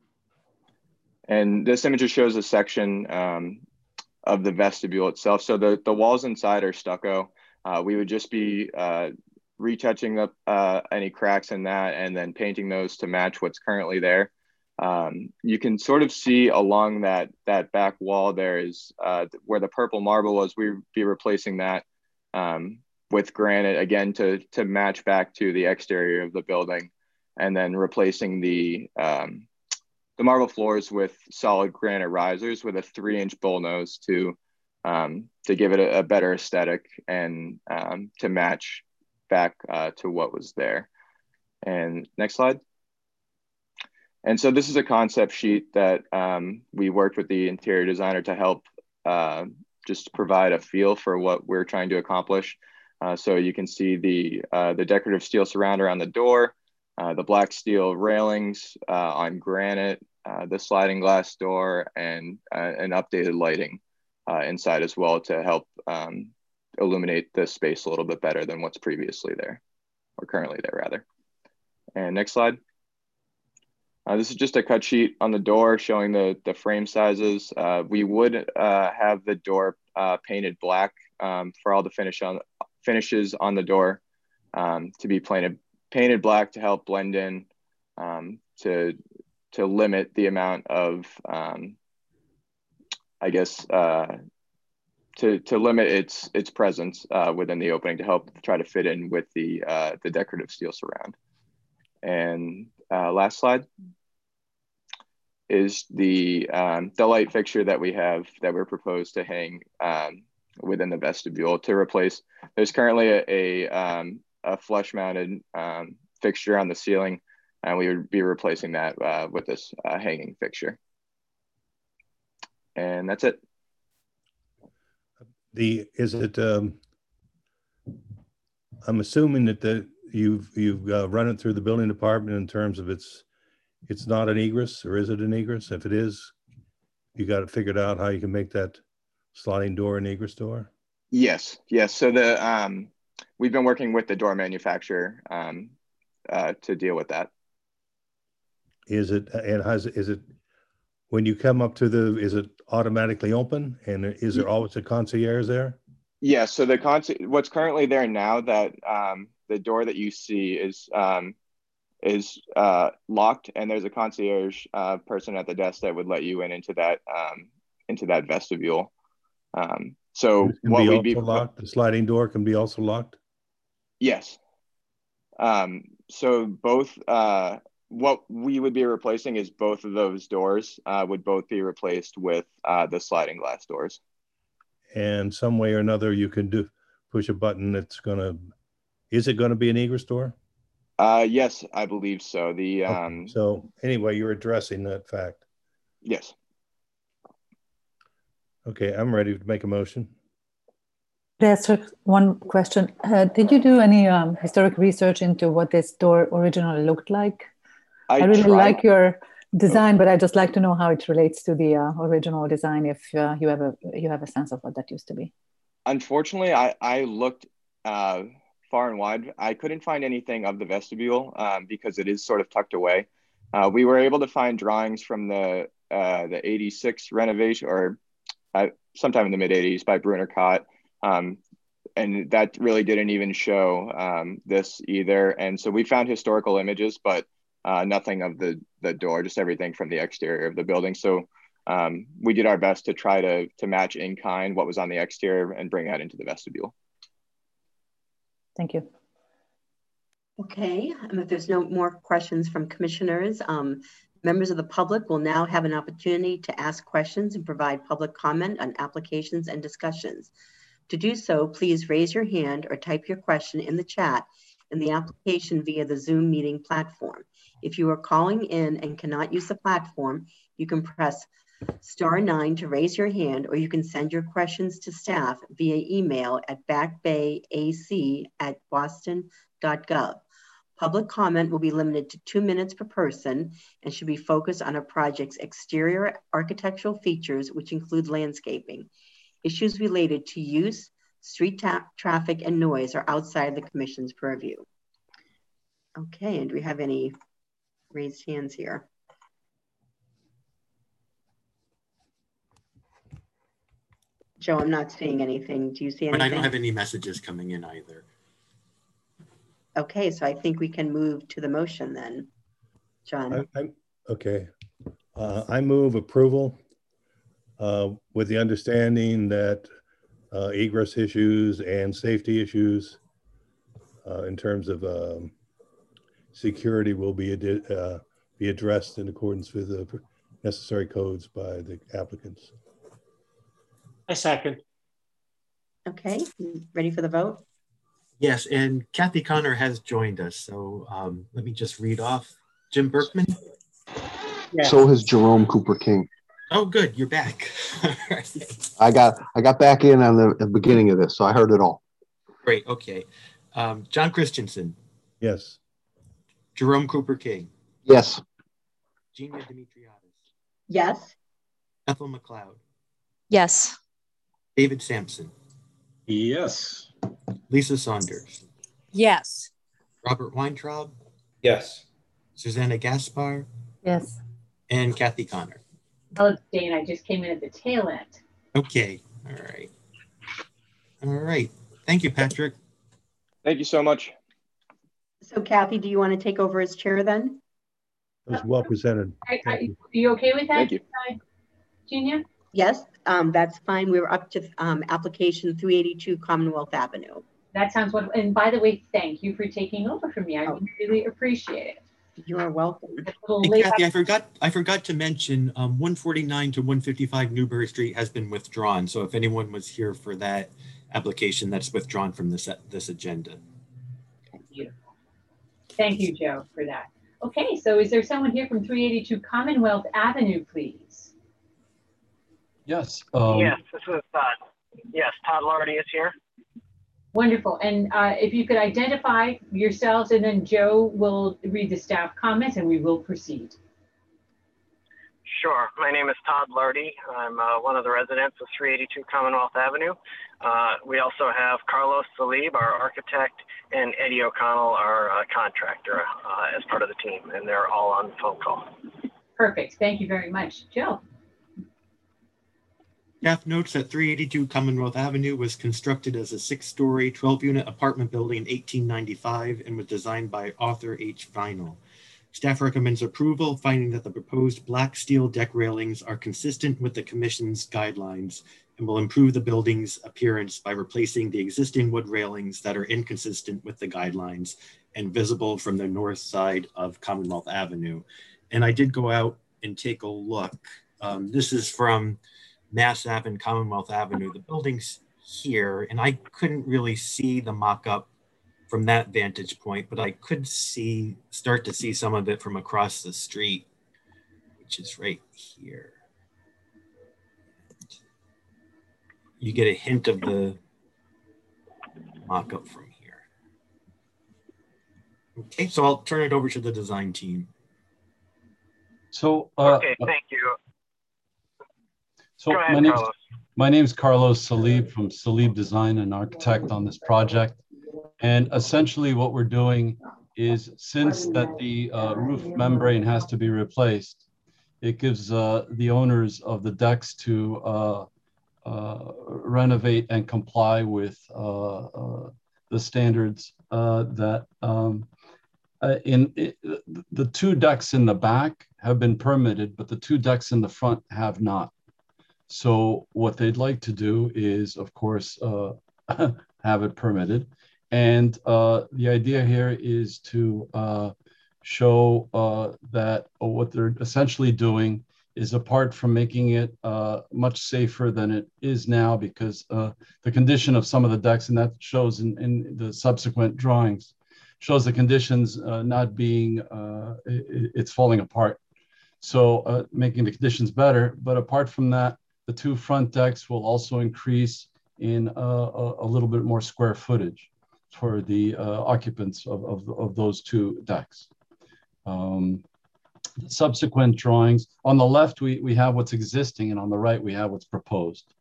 And this image just shows a section of the vestibule itself. So the walls inside are stucco. We would just be retouching up any cracks in that and then painting those to match what's currently there. You can sort of see along that back wall there is where the purple marble was. We'd be replacing that with granite again to match back to the exterior of the building, and then replacing the marble floors with solid granite risers with a 3-inch bullnose to give it a better aesthetic and to match back to what was there. And next slide. And so this is a concept sheet that we worked with the interior designer to help just provide a feel for what we're trying to accomplish. So you can see the decorative steel surround around the door, the black steel railings on granite, the sliding glass door, and an updated lighting inside as well to help illuminate the space a little bit better than what's previously there, or currently there rather. And next slide. This is just a cut sheet on the door showing the frame sizes. We would have the door painted black for all the finishes on the door to be painted black to help blend in to limit the amount of I guess to limit its presence within the opening to help try to fit in with the decorative steel surround. And last slide is the light fixture that we're proposed to hang within the vestibule to replace. There's currently a flush mounted fixture on the ceiling, and we would be replacing that with this hanging fixture. And that's it. I'm assuming that you've run it through the building department in terms of it's not an egress, or is it an egress? If it is, you got it figured out how you can make that sliding door an egress door? Yes. So we've been working with the door manufacturer to deal with that. Is it when you come up to is it automatically open, and is there always a concierge there? Yeah, so what's currently there now, that the door that you see is locked, and there's a concierge person at the desk that would let you into that vestibule. So what would be locked? The sliding door can be also locked? Yes. So both what we would be replacing is both of those doors would both be replaced with the sliding glass doors. And some way or another, you can push a button that's is it gonna be an egress door? Yes, I believe so. Okay. So anyway, you're addressing that fact. Yes. Okay, I'm ready to make a motion. That's one question. Did you do any historic research into what this door originally looked like? I really like your design, but I'd just like to know how it relates to the original design, if you have a sense of what that used to be. Unfortunately, I looked far and wide. I couldn't find anything of the vestibule because it is sort of tucked away. We were able to find drawings from the 86 renovation, or sometime in the mid 80s by Brunner Cott. And that really didn't even show this either. And so we found historical images, but nothing of the door, just everything from the exterior of the building. So we did our best to try to match in kind what was on the exterior and bring that into the vestibule. Thank you. Okay, if there's no more questions from commissioners, members of the public will now have an opportunity to ask questions and provide public comment on applications and discussions. To do so, please raise your hand or type your question in the chat in the application via the Zoom meeting platform. If you are calling in and cannot use the platform, you can press *9 to raise your hand, or you can send your questions to staff via email at backbayac@boston.gov. Public comment will be limited to 2 minutes per person and should be focused on a project's exterior architectural features, which include landscaping. Issues related to use, street traffic, and noise are outside the commission's purview. Okay, and do we have any raised hands here? Joe, I'm not seeing anything. Do you see anything? But I don't have any messages coming in either. Okay, so I think we can move to the motion then, John. Okay. I move approval with the understanding that egress issues and safety issues in terms of security will be addressed in accordance with the necessary codes by the applicants. I second. Okay, ready for the vote? Yes, and Kathy Connor has joined us. So let me just read off. Jim Berkman. Yeah. So has Jerome Cooper King. Oh, good, you're back. I got back in on the beginning of this, so I heard it all. Great, okay. John Christensen. Yes. Jerome Cooper King. Yes. Gina Dimitriadis. Yes. Ethel McLeod. Yes. David Sampson. Yes. Lisa Saunders. Yes. Robert Weintraub. Yes. Susanna Gaspar. Yes. And Kathy Connor. Oh, Dane, I just came in at the tail end. Okay, all right. All right, thank you, Patrick. Thank you so much. So Kathy, do you want to take over as chair then? It was well presented. Are you okay with that? Thank you. Gina? Yes, that's fine. We're up to application 382 Commonwealth Avenue. That sounds wonderful. And by the way, thank you for taking over for me. I really appreciate it. You are welcome. Hey, Kathy, I forgot to mention 149 to 155 Newbury Street has been withdrawn. So if anyone was here for that application, that's withdrawn from this agenda. Beautiful. Thank you, Joe, for that. Okay, so is there someone here from 382 Commonwealth Avenue, please? Yes. Yes, this is Todd Lardy is here. Wonderful. And if you could identify yourselves, and then Joe will read the staff comments and we will proceed. Sure. My name is Todd Lardy. I'm one of the residents of 382 Commonwealth Avenue. We also have Carlos Salib, our architect, and Eddie O'Connell, our contractor, as part of the team, and they're all on the phone call. Perfect. Thank you very much. Joe. Staff notes that 382 Commonwealth Avenue was constructed as a 6-story, 12-unit apartment building in 1895 and was designed by Arthur H. Vinell. Staff recommends approval, finding that the proposed black steel deck railings are consistent with the Commission's guidelines and will improve the building's appearance by replacing the existing wood railings that are inconsistent with the guidelines and visible from the north side of Commonwealth Avenue. And I did go out and take a look. This is from Mass Ave and Commonwealth Avenue. The building's here, and I couldn't really see the mock-up from that vantage point, but I could start to see some of it from across the street, which is right here. You get a hint of the mock-up from here. Okay, so I'll turn it over to the design team. So, okay, thank you. So go ahead, Carlos. My name is Carlos Salib from Salib Design, an architect on this project. And essentially what we're doing is, since that the roof membrane has to be replaced, it gives the owners of the decks to renovate and comply with the standards that the two decks in the back have been permitted, but the two decks in the front have not. So what they'd like to do is, of course, have it permitted. And the idea here is to show that what they're essentially doing is, apart from making it much safer than it is now, because the condition of some of the decks, and that shows in the subsequent drawings, shows the conditions not being, it's falling apart. So making the conditions better. But apart from that, the two front decks will also increase in a little bit more square footage for the occupants of those two decks. Subsequent drawings, on the left, we have what's existing, and on the right, we have what's proposed.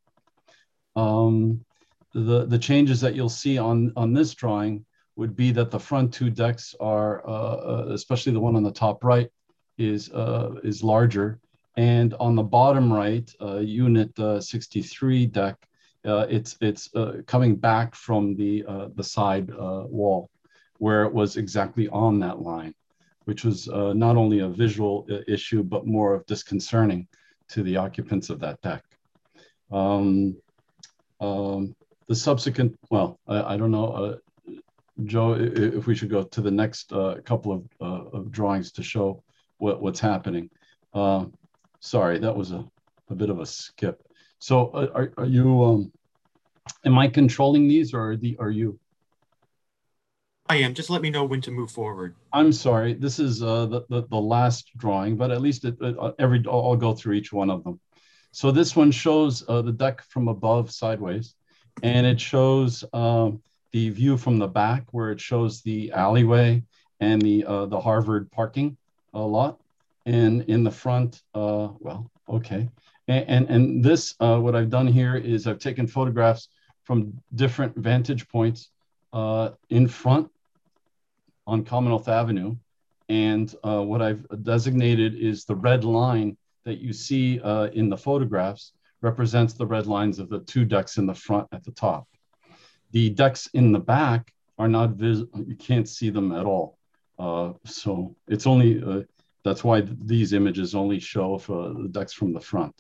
The changes that you'll see on this drawing would be that the front two decks are, especially the one on the top right, is larger. And on the bottom right, unit 63 deck, it's coming back from the side wall, where it was exactly on that line, which was not only a visual issue, but more of disconcerting to the occupants of that deck. The subsequent, well, I don't know, Joe, if we should go to the next couple of drawings to show what's happening. Sorry, that was a bit of a skip. So are you, am I controlling these, or are you? I am. Just let me know when to move forward. I'm sorry. This is the last drawing, but at least I'll go through each one of them. So this one shows the deck from above sideways, and it shows the view from the back, where it shows the alleyway and the Harvard parking lot. And in the front, well, okay. And this, what I've done here is I've taken photographs from different vantage points in front on Commonwealth Avenue. And what I've designated is the red line that you see in the photographs represents the red lines of the two decks in the front at the top. The decks in the back are not visible. You can't see them at all. So it's only, that's why these images only show for the decks from the front.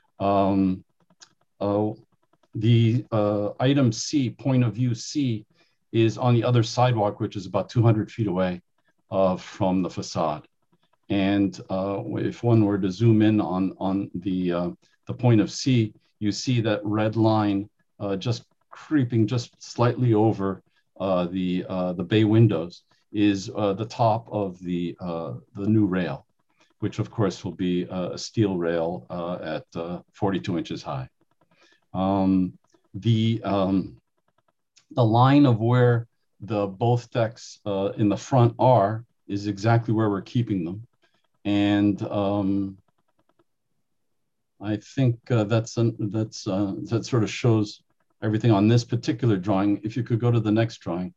The item C, point of view C, is on the other sidewalk, which is about 200 feet away from the facade. And if one were to zoom in on the point of C, you see that red line just creeping just slightly over the bay windows is the top of the new rail, which of course will be a steel rail at 42 inches high. The line of where the both decks in the front are is exactly where we're keeping them. And I think that sort of shows everything on this particular drawing. If you could go to the next drawing.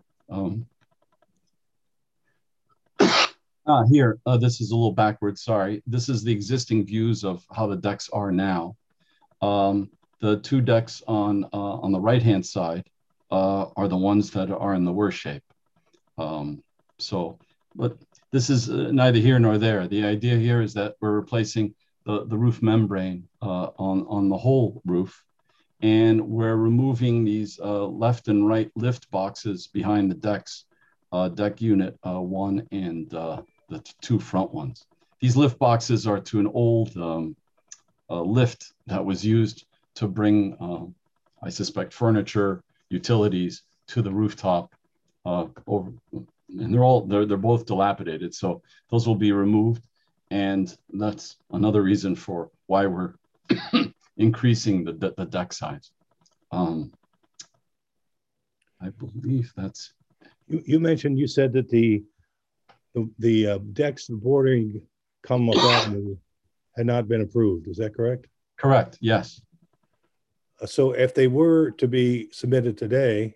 Here, this is a little backwards, sorry. This is the existing views of how the decks are now. The two decks on the right-hand side are the ones that are in the worst shape. But this is neither here nor there. The idea here is that we're replacing the roof membrane on the whole roof, and we're removing these left and right lift boxes behind the decks, deck unit 1 and the two front ones. These lift boxes are to an old lift that was used to bring, I suspect, furniture, utilities to the rooftop over, and they're both dilapidated. So those will be removed, and that's another reason for why we're increasing the deck size. I believe that's. You mentioned, you said that the decks bordering Commonwealth Avenue had not been approved. Is that correct? Correct, yes. So if they were to be submitted today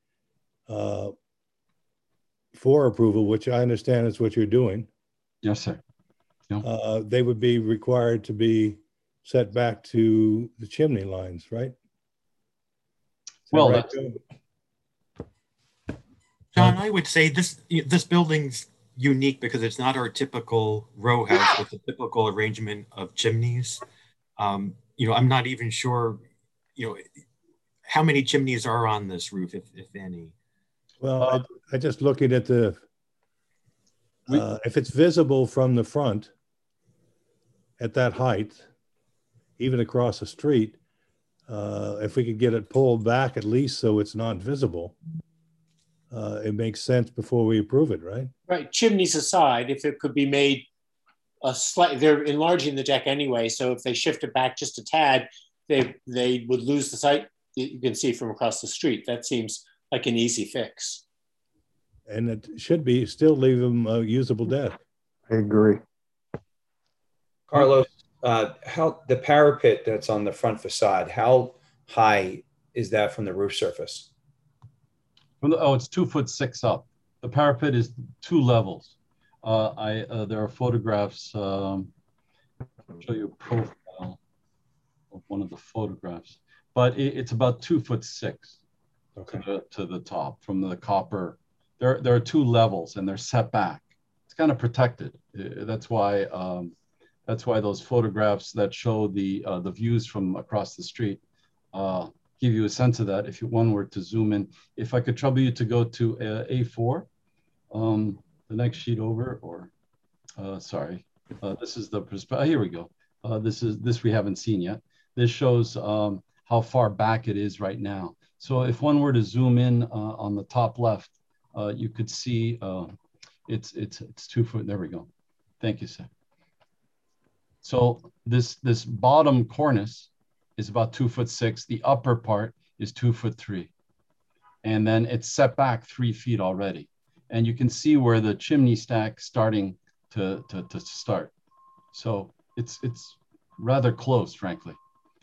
for approval, which I understand is what you're doing. Yes, sir. Yeah. They would be required to be set back to the chimney lines, right? Well, right, John, I would say this building's unique because it's not our typical row house with the typical arrangement of chimneys. I'm not even sure, how many chimneys are on this roof, if any. Well, I just looking at the, if it's visible from the front at that height, even across the street, if we could get it pulled back at least so it's not visible, it makes sense before we approve it, right? Right, chimneys aside, if it could be made they're enlarging the deck anyway, so if they shift it back just a tad, they would lose the sight you can see from across the street. That seems like an easy fix. And it should be still leave them a usable deck. I agree. Carlos, how the parapet that's on the front facade, how high is that from the roof surface? It's 2'6" up. The parapet is 2 levels. There are photographs. I'll show you a profile of one of the photographs, but it's about 2'6". Okay. To the top from the copper. There are 2 levels and they're set back. It's kind of protected. That's why those photographs that show the views from across the street give you a sense of that. If one were to zoom in, if I could trouble you to go to A4, the next sheet over, or sorry, this is the perspective. Here we go. This we haven't seen yet. This shows how far back it is right now. So if one were to zoom in on the top left, you could see it's 2 foot. There we go. Thank you, sir. So this bottom cornice is about 2'6". The upper part is 2'3", and then it's set back 3 feet already. And you can see where the chimney stack starting to start. So it's rather close, frankly.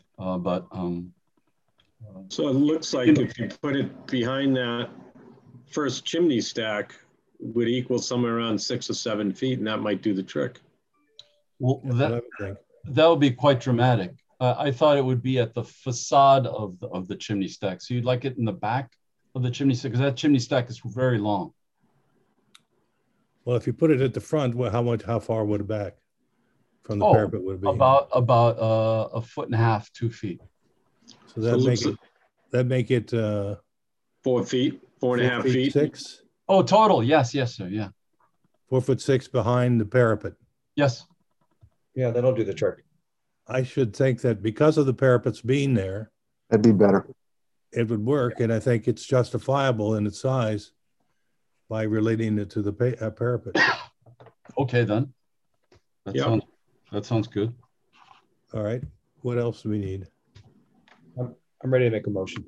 So it looks like if you put it behind that first chimney stack, would equal somewhere around 6 or 7 feet, and that might do the trick. Well, that would be quite dramatic. I thought it would be at the facade of the chimney stack. So you'd like it in the back of the chimney stack, because that chimney stack is very long. Well, if you put it at the front, how far would it back from the parapet would it be? About 1.5 feet, 2 feet. So that make it 4 feet, 4.5 feet. 6. Oh, total. Yes, sir. Yeah. 4'6" behind the parapet. Yes. Yeah, that'll do the trick. I should think that because of the parapets being there, that'd be better. It would work, and I think it's justifiable in its size by relating it to the parapet. Okay, then. That sounds good. All right. What else do we need? I'm ready to make a motion.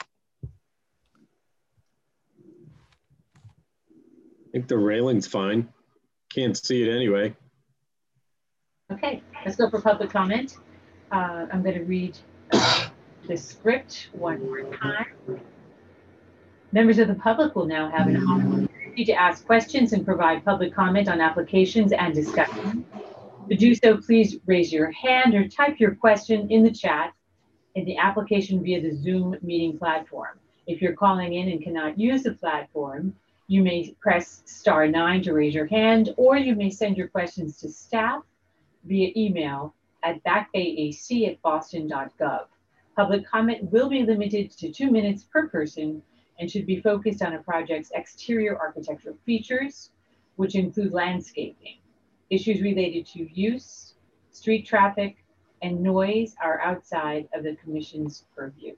I think the railing's fine. Can't see it anyway. Okay, let's go for public comment. I'm going to read the script one more time. Members of the public will now have an opportunity to ask questions and provide public comment on applications and discussion. To do so, please raise your hand or type your question in the chat in the application via the Zoom meeting platform. If you're calling in and cannot use the platform, you may press *9 to raise your hand, or you may send your questions to staff via email at backbayac@boston.gov. Public comment will be limited to 2 minutes per person and should be focused on a project's exterior architectural features, which include landscaping. Issues related to use, street traffic, and noise are outside of the Commission's purview.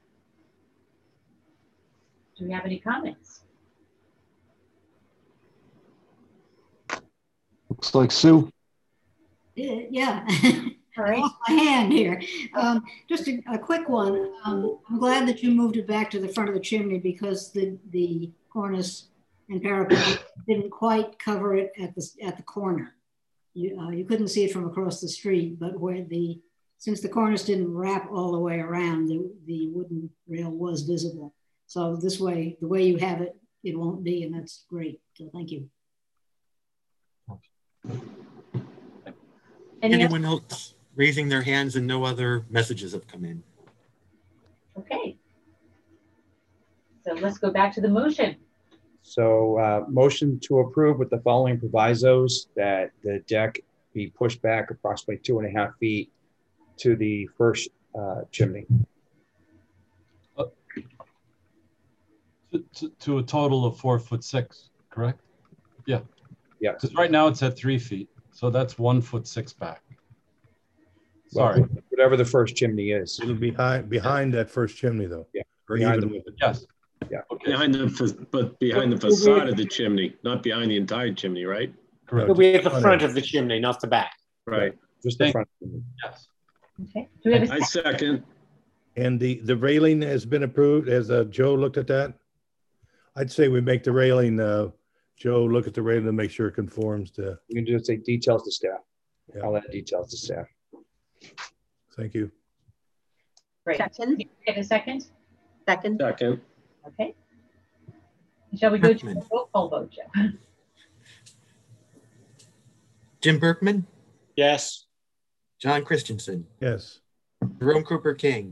Do we have any comments? Looks like Sue. Yeah. All right. Off my hand here. Just a quick one. I'm glad that you moved it back to the front of the chimney because the cornice and parapet didn't quite cover it at the corner. you couldn't see it from across the street, but since the cornice didn't wrap all the way around, the wooden rail was visible. So this way, the way you have it, it won't be, and that's great. So thank you. Anyone else raising their hands and no other messages have come in? Okay. So let's go back to the motion. So motion to approve with the following provisos: that the deck be pushed back approximately 2.5 feet to the first chimney. To a total of 4'6", correct? Yeah. Yeah. Because right now it's at 3 feet. So that's 1'6" back. Sorry. Well, whatever the first chimney is. It'll be behind that first chimney though. Yeah. Or Behind even with it. Yes. Yeah. Okay. Behind the facade of the chimney, not behind the entire chimney, right? Correct. It'll be at the front of the chimney, not the back. Right. Just the front. Yes. Okay. Do we have a I second. And the railing has been approved. Has Joe looked at that? I'd say we make the railing, Joe, look at the railing to make sure it conforms to. You can just say details to staff. Yeah. All that details to staff. Thank you. Great. Second. Get a second? Second. Second. Okay. Shall we go to a roll call vote, Joe? Jim Berkman, Yes. John Christensen, Yes. Jerome Cooper King,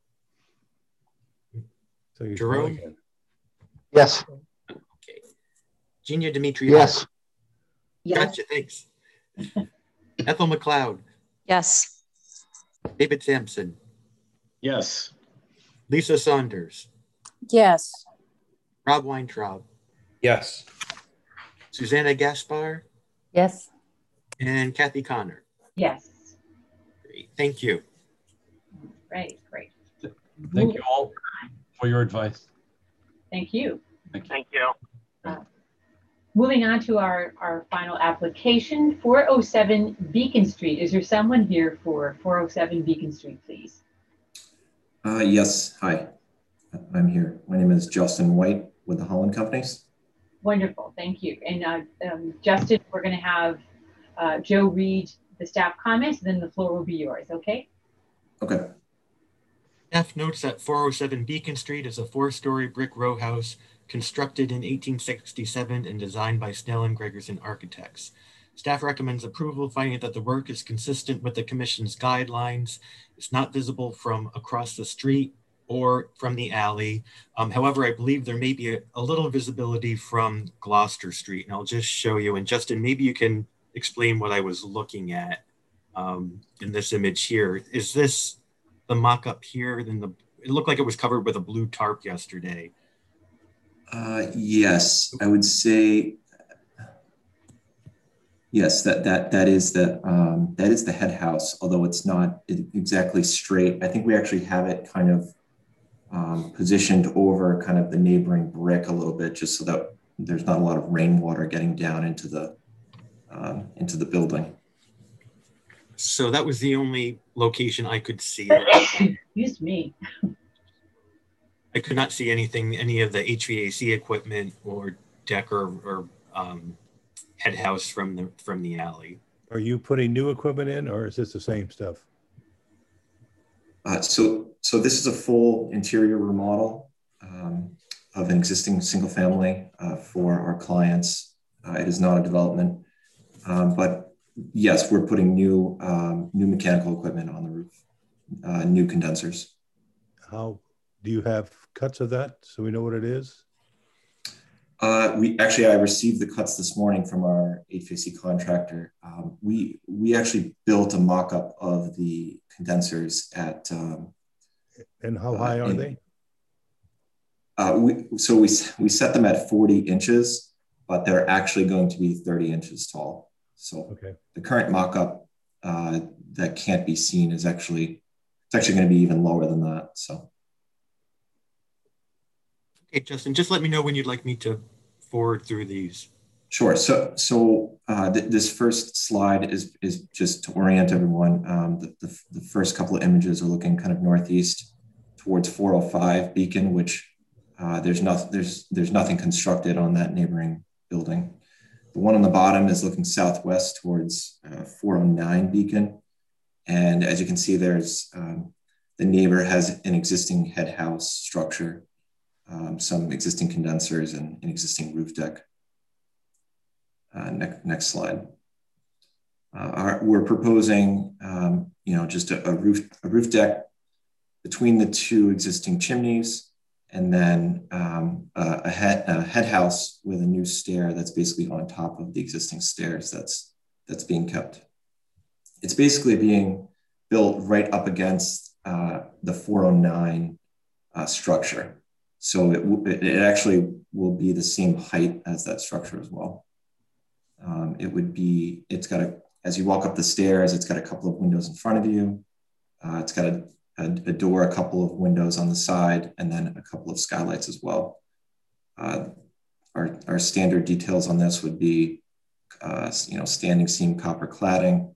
So you're Jerome? again. Yes. Okay. Gina Dimitri. Yes. Yes. Gotcha, thanks. Ethel McLeod, Yes. David Sampson, Yes. Lisa Saunders, Yes. Rob Weintraub, Yes. Susanna Gaspar, Yes. and Kathy Connor. Yes. Great. Thank you. Right, great. Thank you all for your advice. Thank you. Thank you. Moving on to our final application, 407 Beacon Street. Is there someone here for 407 Beacon Street, please? Yes, hi, I'm here. My name is Justin White with the Holland Companies. Wonderful, thank you. And Justin, we're going to have Joe read the staff comments, then the floor will be yours, okay? Okay. Staff notes that 407 Beacon Street is a 4-story brick row house constructed in 1867 and designed by Snell and Gregerson Architects. Staff recommends approval, finding that the work is consistent with the Commission's guidelines. It's not visible from across the street or from the alley. However, I believe there may be a little visibility from Gloucester Street, and I'll just show you. And Justin, maybe you can explain what I was looking at in this image here. Is this the mock-up here? Then it looked like it was covered with a blue tarp yesterday. Yes, I would say yes. That is the head house, although it's not exactly straight. I think we actually have it kind of positioned over kind of the neighboring brick a little bit, just so that there's not a lot of rainwater getting down into the building. So that was the only location I could see. Excuse me. I could not see any of the HVAC equipment or deck or head house from the alley. Are you putting new equipment in, or is this the same stuff? So this is a full interior remodel of an existing single family for our clients. It is not a development, but yes, we're putting new mechanical equipment on the roof, new condensers. How do you have cuts of that so we know what it is? I received the cuts this morning from our HVAC contractor. We actually built a mock-up of the condensers at. And how high are they? We set them at 40 inches, but they're actually going to be 30 inches tall. So okay. The current mock-up that can't be seen is actually going to be even lower than that. So. Okay, Justin, just let me know when you'd like me to forward through these. Sure. So this first slide is just to orient everyone. The first couple of images are looking kind of northeast towards 405 Beacon, which there's nothing constructed on that neighboring building. The one on the bottom is looking southwest towards 409 Beacon. And as you can see, there's the neighbor has an existing head house structure, some existing condensers and an existing roof deck. Next slide. We're proposing, just a roof deck between the two existing chimneys, and then a head house with a new stair that's basically on top of the existing stairs that's being kept. It's basically being built right up against the 409 structure. So it actually will be the same height as that structure as well. As you walk up the stairs, it's got a couple of windows in front of you. It's got a door, a couple of windows on the side, and then a couple of skylights as well. Our standard details on this would be, standing seam copper cladding.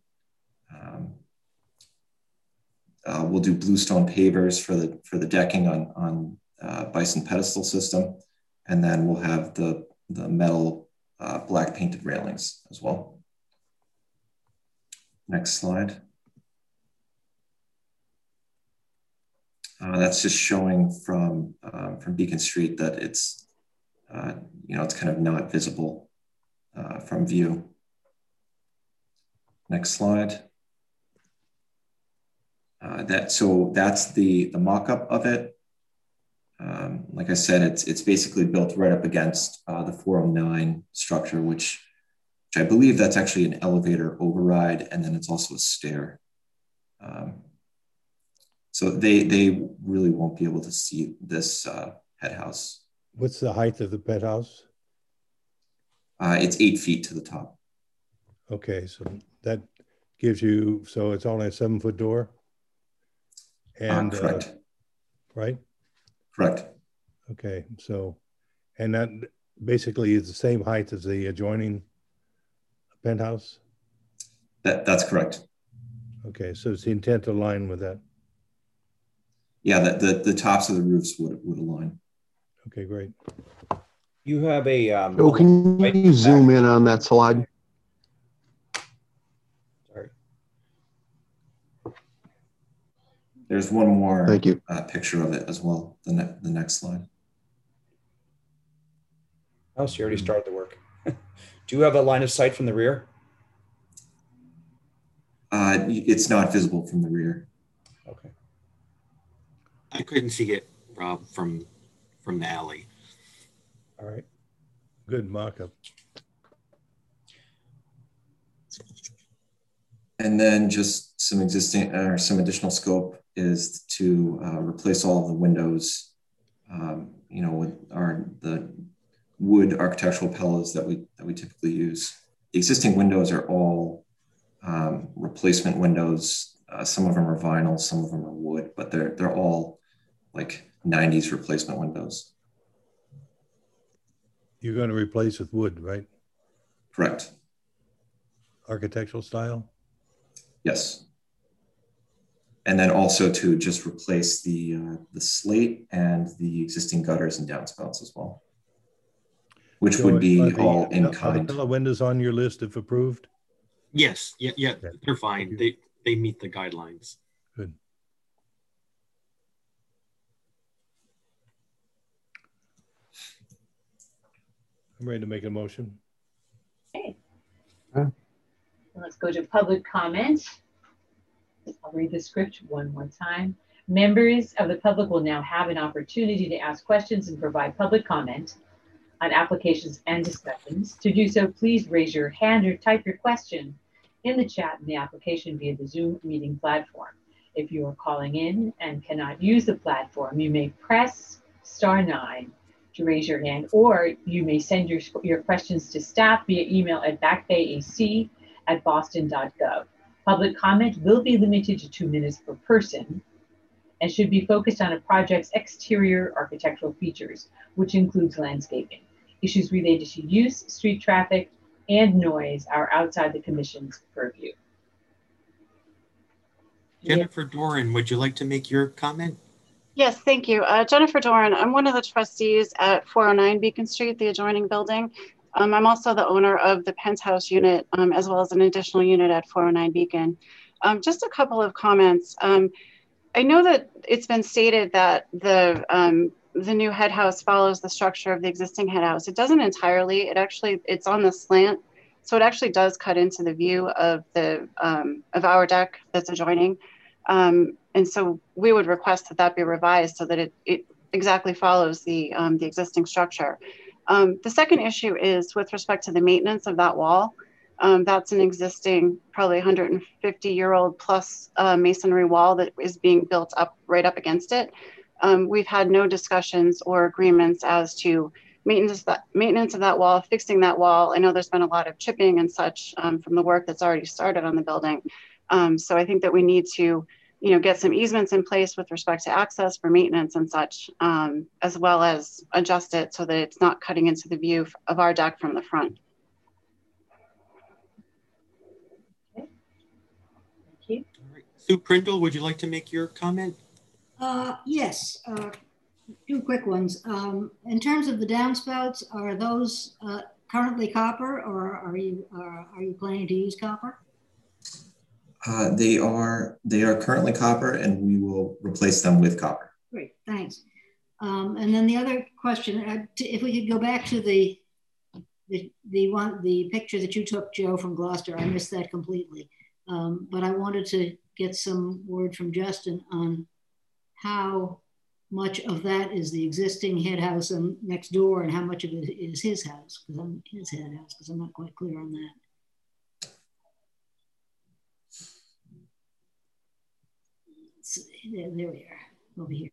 We'll do bluestone pavers for the decking on bison pedestal system, and then we'll have the metal black painted railings as well. Next slide. That's just showing from Beacon Street that it's kind of not visible from view. Next slide. That's the mock-up of it. Like I said, it's basically built right up against the 409 structure, which I believe that's actually an elevator override, and then it's also a stair. So they really won't be able to see this head house. What's the height of the penthouse? It's 8 feet to the top. Okay, so that gives you, so it's only a 7-foot door? And correct. Right? Correct. Okay, so, and that basically is the same height as the adjoining penthouse? That's correct. Okay, so it's the intent to align with that. Yeah, the tops of the roofs would align. Okay, great. You have a Joe, can you zoom in on that slide? Sorry. There's one more Thank you. Picture of it as well, the next slide. Oh, so you already started the work. Do you have a line of sight from the rear? It's not visible from the rear. Okay. I couldn't see it, Rob, from the alley. All right. Good mock-up. And then just some additional scope is to replace all of the windows, with the wood architectural pillars that we typically use. The existing windows are all replacement windows. Some of them are vinyl, some of them are wood, but they're all like 90s replacement windows. You're going to replace with wood, right? Correct. Architectural style? Yes. And then also to just replace the slate and the existing gutters and downspouts as well, which would be all in kind. Are the windows on your list if approved? Yes, yeah, they're fine. They meet the guidelines. Good. I'm ready to make a motion. Okay. Let's go to public comment. I'll read the script one more time. Members of the public will now have an opportunity to ask questions and provide public comment on applications and discussions. To do so, please raise your hand or type your question in the chat in the application via the Zoom meeting platform. If you are calling in and cannot use the platform, you may press *9 to raise your hand, or you may send your questions to staff via email at backbayac@boston.gov. Public comment will be limited to 2 minutes per person and should be focused on a project's exterior architectural features, which includes landscaping. Issues related to use, street traffic, and noise are outside the commission's purview. Jennifer Doran, would you like to make your comment? Yes, thank you. Jennifer Doran, I'm one of the trustees at 409 Beacon Street, the adjoining building. I'm also the owner of the penthouse unit, as well as an additional unit at 409 Beacon. Just a couple of comments. I know that it's been stated that the new head house follows the structure of the existing head house. It doesn't entirely. It's on the slant, so it actually does cut into the view of the of our deck that's adjoining. And so we would request that that be revised so that it exactly follows the existing structure. The second issue is with respect to the maintenance of that wall. That's an existing, probably 150-year-old plus masonry wall that is being built up right up against it. We've had no discussions or agreements as to maintenance of that wall, fixing that wall. I know there's been a lot of chipping and such from the work that's already started on the building. So I think that we need to, get some easements in place with respect to access for maintenance and such, as well as adjust it so that it's not cutting into the view of our deck from the front. Sue Prindle, would you like to make your comment? Yes, two quick ones. In terms of the downspouts, are those currently copper, or are you planning to use copper? They are currently copper, and we will replace them with copper. Great, thanks. And then the other question, if we could go back to the picture that you took, Joe, from Gloucester. I missed that completely, but I wanted to get some word from Justin on how much of that is the existing head house and next door, and how much of it is his house, because I'm not quite clear on that. There we are, over here.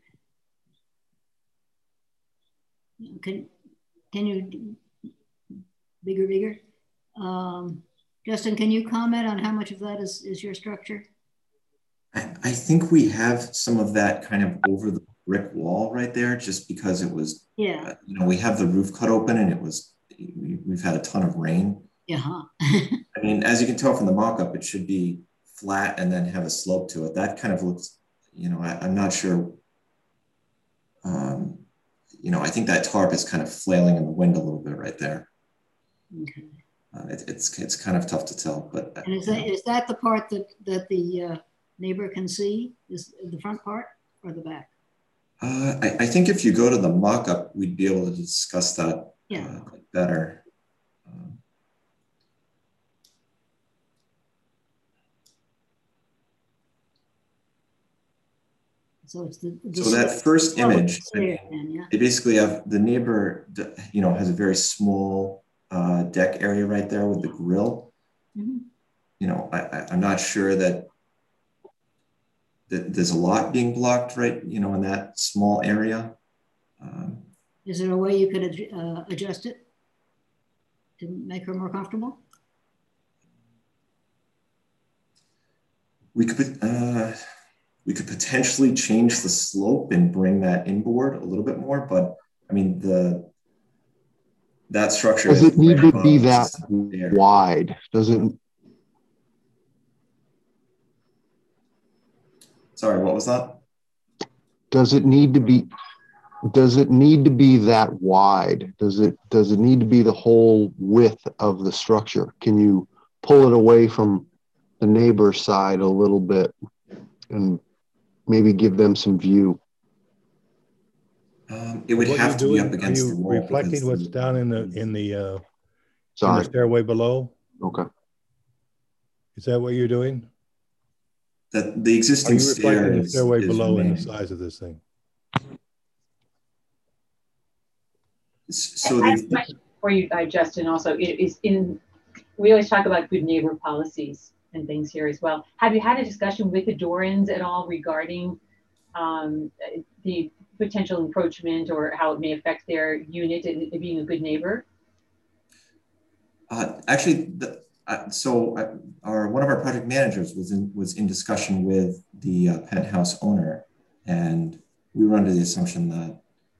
Can you, bigger? Justin, can you comment on how much of that is your structure? I think we have some of that kind of over the brick wall right there, just because it was, yeah. We have the roof cut open, and we've had a ton of rain. Yeah. I mean, as you can tell from the mock-up, it should be flat and then have a slope to it. That kind of looks, I'm not sure. I think that tarp is kind of flailing in the wind a little bit right there. Okay. It's kind of tough to tell, but. And is that the part that the neighbor can see? Is the front part or the back? I think if you go to the mock-up, we'd be able to discuss that better. So it's so that first image, they basically have the neighbor, has a very small deck area right there with the grill. Mm-hmm. I'm not sure that there's a lot being blocked right, in that small area. Is there a way you could adjust it to make her more comfortable? We could potentially change the slope and bring that inboard a little bit more, but I mean, that structure. Does it need to be that wide? Does it? Sorry, what was that? Does it need to be that wide? Does it need to be the whole width of the structure? Can you pull it away from the neighbor's side a little bit and maybe give them some view? It would have to be up against the wall. Are you reflecting what's down in the stairway below? Okay. Is that what you're doing? That the existing reflecting the stairway below in the size of this thing? So I have a question for you, Justin, also. We always talk about good neighbor policies and things here as well. Have you had a discussion with the Dorans at all regarding the potential encroachment or how it may affect their unit and being a good neighbor? Actually, one of our project managers was in discussion with the penthouse owner, and we were under the assumption that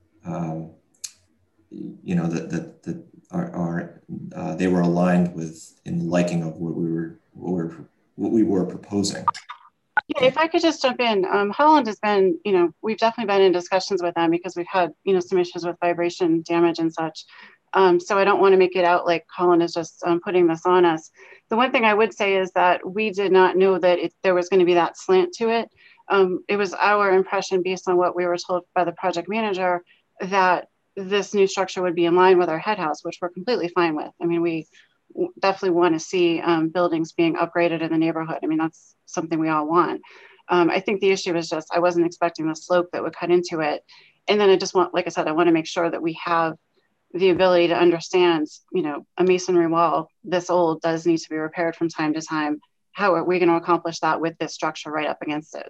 they were aligned with in the liking of what we were proposing. Yeah, if I could just jump in, Holland has been, we've definitely been in discussions with them because we've had, some issues with vibration damage and such. So I don't want to make it out like Colin is just putting this on us. The one thing I would say is that we did not know that there was going to be that slant to it. It was our impression, based on what we were told by the project manager, that this new structure would be in line with our head house, which we're completely fine with. I mean, we definitely want to see buildings being upgraded in the neighborhood. I mean, that's something we all want. I think the issue is just I wasn't expecting the slope that would cut into it. And then I just want, like I said, I want to make sure that we have the ability to understand, you know, a masonry wall this old does need to be repaired from time to time. How are we going to accomplish that with this structure right up against it?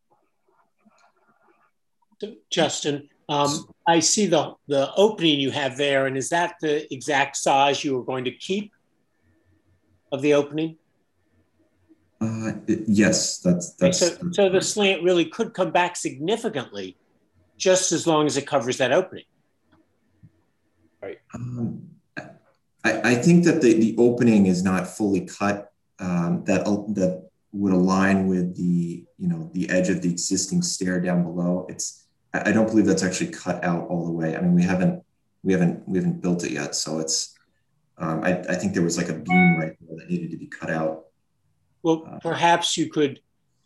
Justin, I see the opening you have there, and is that the exact size you were going to keep of the opening? Yes, that's so the slant really could come back significantly, just as long as it covers that opening. Right. I think that the opening is not fully cut. That would align with the the edge of the existing stair down below. I don't believe that's actually cut out all the way. I mean, we haven't built it yet, so it's. I think there was like a beam right there that needed to be cut out. Well, perhaps you could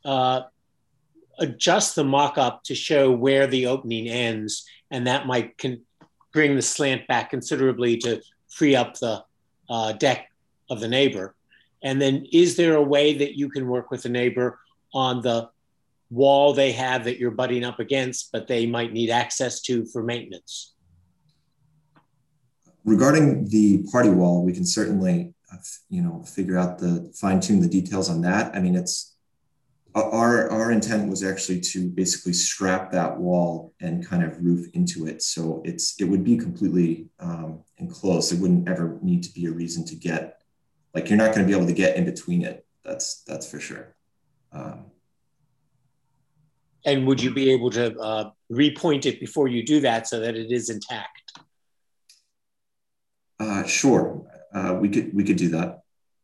adjust the mock-up to show where the opening ends, and that might bring the slant back considerably to free up the deck of the neighbor. And then is there a way that you can work with the neighbor on the wall they have that you're butting up against, but they might need access to for maintenance? Regarding the party wall, we can certainly, figure out fine-tune the details on that. I mean, it's our intent was actually to basically strap that wall and kind of roof into it. So it would be completely enclosed. It wouldn't ever need to be a reason to get, like, you're not going to be able to get in between it. That's for sure. And would you be able to repoint it before you do that so that it is intact? Sure, we could do that.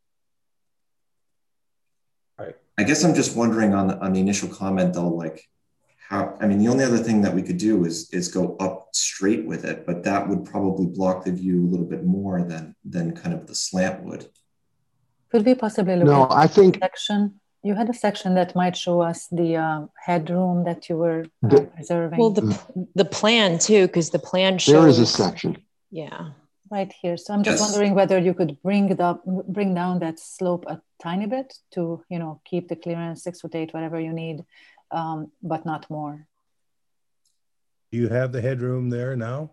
All right. I guess I'm just wondering on the initial comment though, like how. I mean, the only other thing that we could do is go up straight with it, but that would probably block the view a little bit more than kind of the slant would. Could we possibly look at the section? You had a section that might show us the headroom that you were preserving. Well, the plan too, because the plan shows. There is a section. Yeah. Right here. So I'm just wondering whether you could bring down that slope a tiny bit to, keep the clearance 6'8", whatever you need, but not more. Do you have the headroom there now?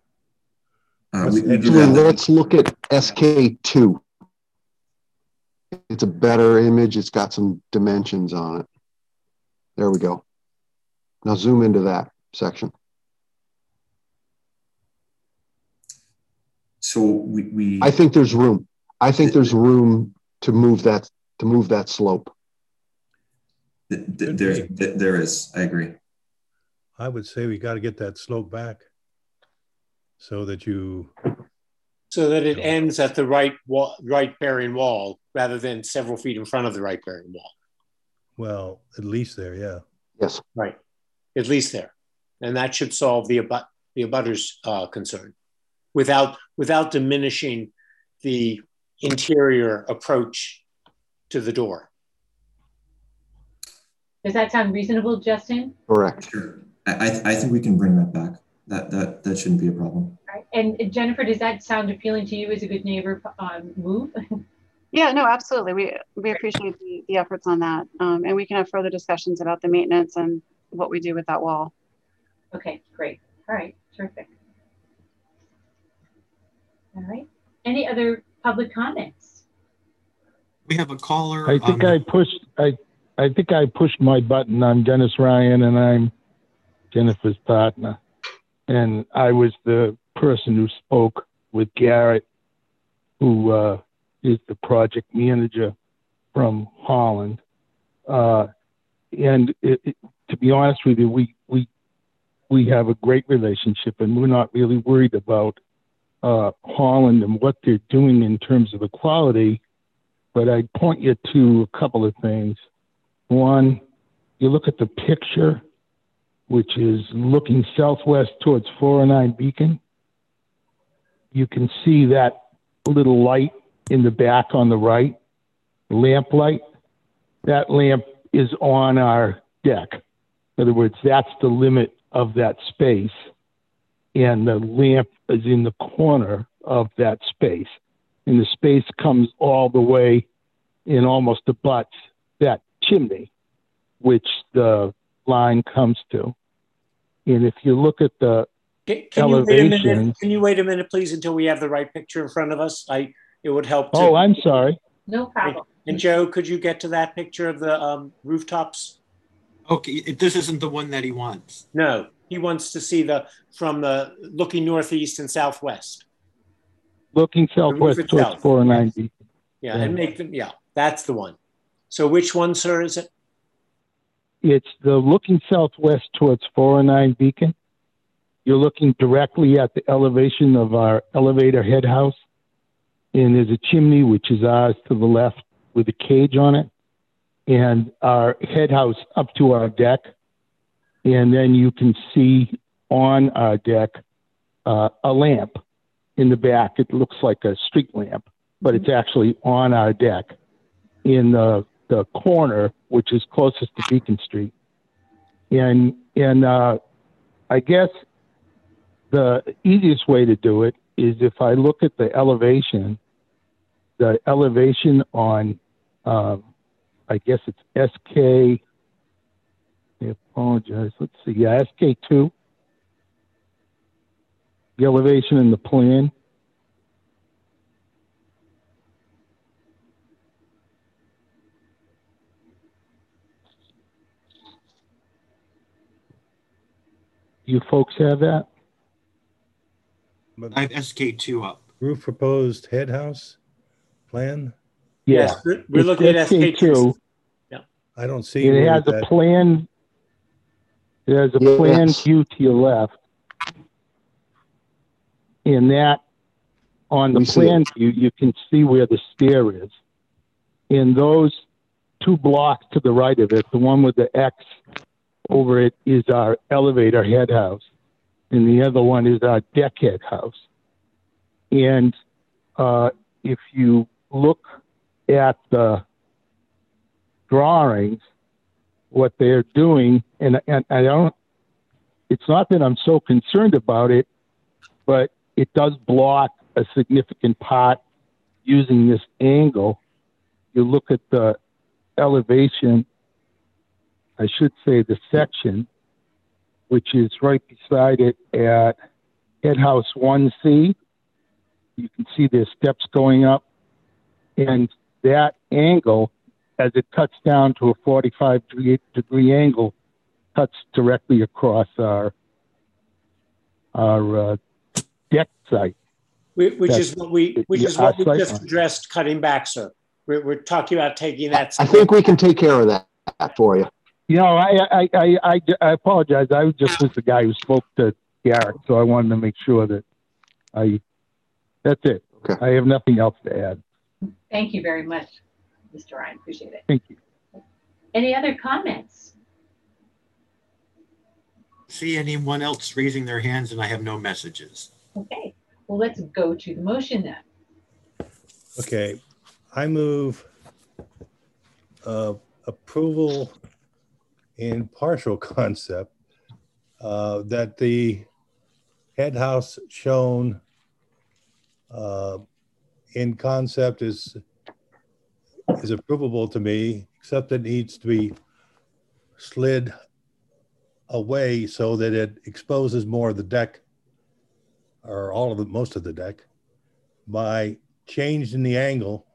Let's look at SK2. It's a better image. It's got some dimensions on it. There we go. Now zoom into that section. So we I think there's room. I think there's room to move that slope. There is. I agree. I would say we got to get that slope back so that it ends at the right bearing wall rather than several feet in front of the right bearing wall. Well, at least there, yeah. Yes. Right. At least there. And that should solve the abutter's concern without diminishing the interior approach to the door. Does that sound reasonable, Justin? Correct. Sure. I think we can bring that back. That shouldn't be a problem. Right. And Jennifer, does that sound appealing to you as a good neighbor move? Yeah, no, absolutely. We appreciate the efforts on that. And we can have further discussions about the maintenance and what we do with that wall. Okay, great. All right, terrific. All right. Any other public comments? We have a caller. I think I think I pushed my button. I'm Dennis Ryan, and I'm Jennifer's partner. And I was the person who spoke with Garrett, who is the project manager from Holland. And to be honest with you, we have a great relationship, and we're not really worried about Holland and what they're doing in terms of the quality. But I'd point you to a couple of things. One, you look at the picture, which is looking southwest towards 409 Beacon. you can see that little light in the back on the right, lamp light. That lamp is on our deck. In other words, that's the limit of that space. And the lamp is in the corner of that space. And the space comes all the way and almost abuts that chimney, which the line comes to. And if you look at the elevation. Can you wait a minute, please, until we have the right picture in front of us? It would help. Oh, I'm sorry. No problem. And Joe, could you get to that picture of the rooftops? Okay, this isn't the one that he wants. No, he wants to see from the looking northeast and southwest. Looking southwest towards 490. Yeah, and make them, that's the one. So which one, sir, is it? It's the looking southwest towards 409 Beacon. You're looking directly at the elevation of our elevator head house. And there's a chimney, which is ours to the left with a cage on it. And our head house up to our deck. And then you can see on our deck a lamp in the back. It looks like a street lamp, but it's actually on our deck in the corner, which is closest to Beacon Street. And I guess the easiest way to do it is if I look at the elevation on, I guess it's SK, I apologize, let's see, SK2, the elevation in the plan. You folks have that? I have SK2 up. Roof proposed head house plan? Yes, we're looking at SK2. Yeah. I don't see it. Has a plan. It has a plan view to your left. In that, on the plan view, you can see where the stair is. In those 2 blocks to the right of it, the one with the X over it is our elevator head house. And the other one is our deck head house. And if you look at the drawings, what they're doing, and I don't, it's not that I'm so concerned about it, but it does block a significant part using this angle. You look at the elevation, I should say the section, which is right beside it at Head House 1C. You can see there's steps going up. And that angle, as it cuts down to a 45-degree angle, cuts directly across our deck site. Which is what we just addressed cutting back, sir. We're talking about taking that. I think we can take care of that for you. You know, I apologize. I just was the guy who spoke to Garrett, so I wanted to make sure that that's it. Okay. I have nothing else to add. Thank you very much, Mr. Ryan. Appreciate it. Thank you. Any other comments? See anyone else raising their hands, and I have no messages. Okay. Well, let's go to the motion then. Okay. I move approval in partial concept that the head house shown in concept is approvable to me, except it needs to be slid away so that it exposes more of the deck, or most of the deck, by changing the angle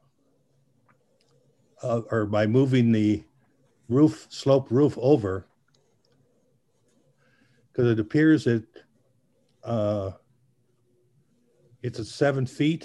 or by moving the sloped roof over, because it appears that it's at 7 feet.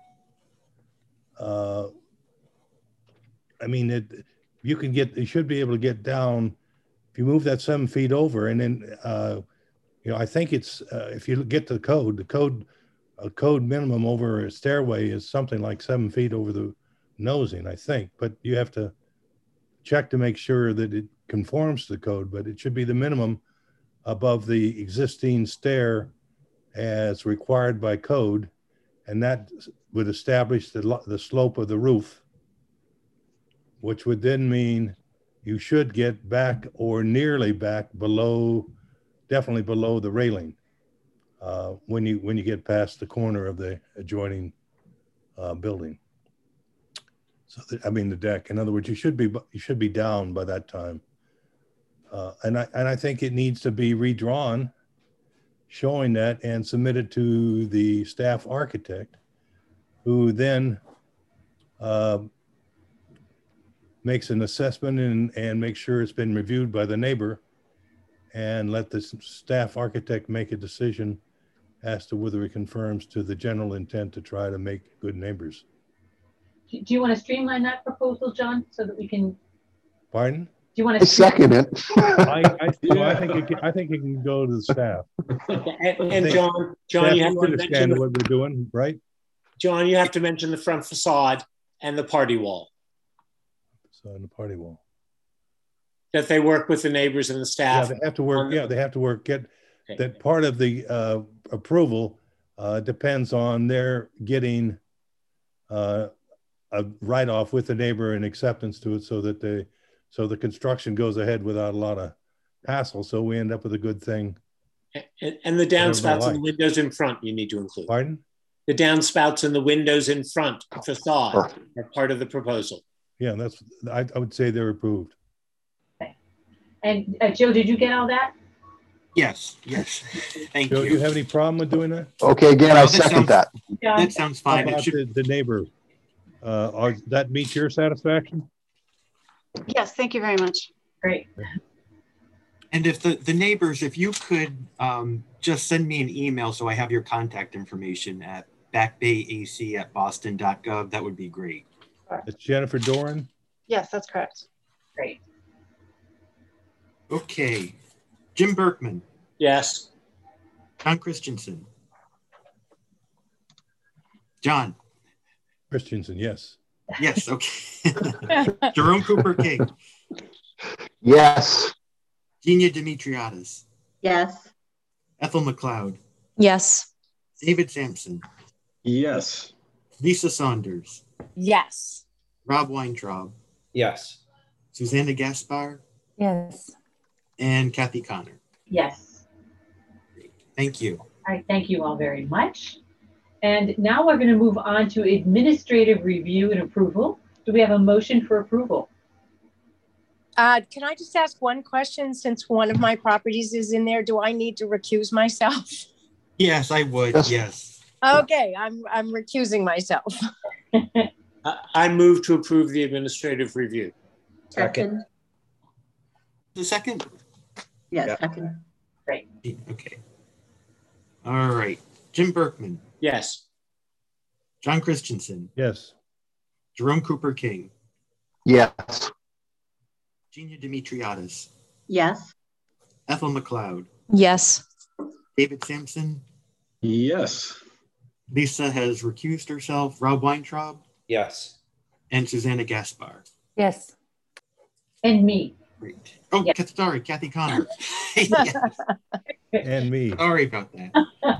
I mean, you should be able to get down if you move that 7 feet over, and then I think it's if you get to a code minimum over a stairway is something like 7 feet over the nosing, I think, but you have to check to make sure that it conforms to the code, but it should be the minimum above the existing stair as required by code. and that would establish the slope of the roof, which would then mean you should get back or nearly back below, definitely below the railing when you get past the corner of the adjoining building. So I mean the deck. In other words, you should be down by that time. And I think it needs to be redrawn, showing that, and submitted to the staff architect, who then makes an assessment and makes sure it's been reviewed by the neighbor, and let the staff architect make a decision as to whether it confirms to the general intent to try to make good neighbors. Do you want to streamline that proposal, John, so that we can? Pardon? Do you want to second it? I think it can go to the staff. And John, you have to understand mention what we're doing, right? John, you have to mention the front facade and the party wall. So on the party wall. That they work with the neighbors and the staff. Yeah, they have to work. Yeah, they have to work. That part of the approval depends on their getting a write-off with the neighbor and acceptance to it, so that the construction goes ahead without a lot of hassle. So we end up with a good thing. And the downspouts and the windows in front, you need to include. Pardon? The downspouts and the windows in front facade are part of the proposal. Yeah, I would say they're approved. Okay. And Joe, did you get all that? Yes. Thank you. Do you have any problem with doing that? Okay, again, I second that. That sounds fine. How about the neighbor? That meets your satisfaction? Yes, thank you very much. Great. And if the neighbors, if you could just send me an email so I have your contact information at backbayac@boston.gov, that would be great. It's Jennifer Doran? Yes, that's correct. Great. Okay. Jim Berkman. Yes. John Christensen. John. Christensen, yes. Yes, okay. Jerome Cooper King. Yes. Gina Dimitriadis. Yes. Ethel McLeod. Yes. David Sampson. Yes. Lisa Saunders. Yes. Rob Weintraub. Yes. Susanna Gaspar. Yes. And Kathy Connor. Yes. Thank you. All right, thank you all very much. And now we're going to move on to administrative review and approval. Do we have a motion for approval? Can I just ask one question, since one of my properties is in there? Do I need to recuse myself? Yes, I would. Yes. Okay, I'm recusing myself. I move to approve the administrative review. Second. The second? Yes, Yeah. second. Great. Okay. All right. Jim Berkman. Yes. John Christensen. Yes. Jerome Cooper King. Yes. Gina Dimitriadis. Yes. Ethel McLeod. Yes. David Sampson. Yes. Lisa has recused herself. Rob Weintraub. Yes. And Susanna Gaspar. Yes. And me. Great. Oh, Yes. sorry, Kathy Connor. Yes. And me. Sorry about that.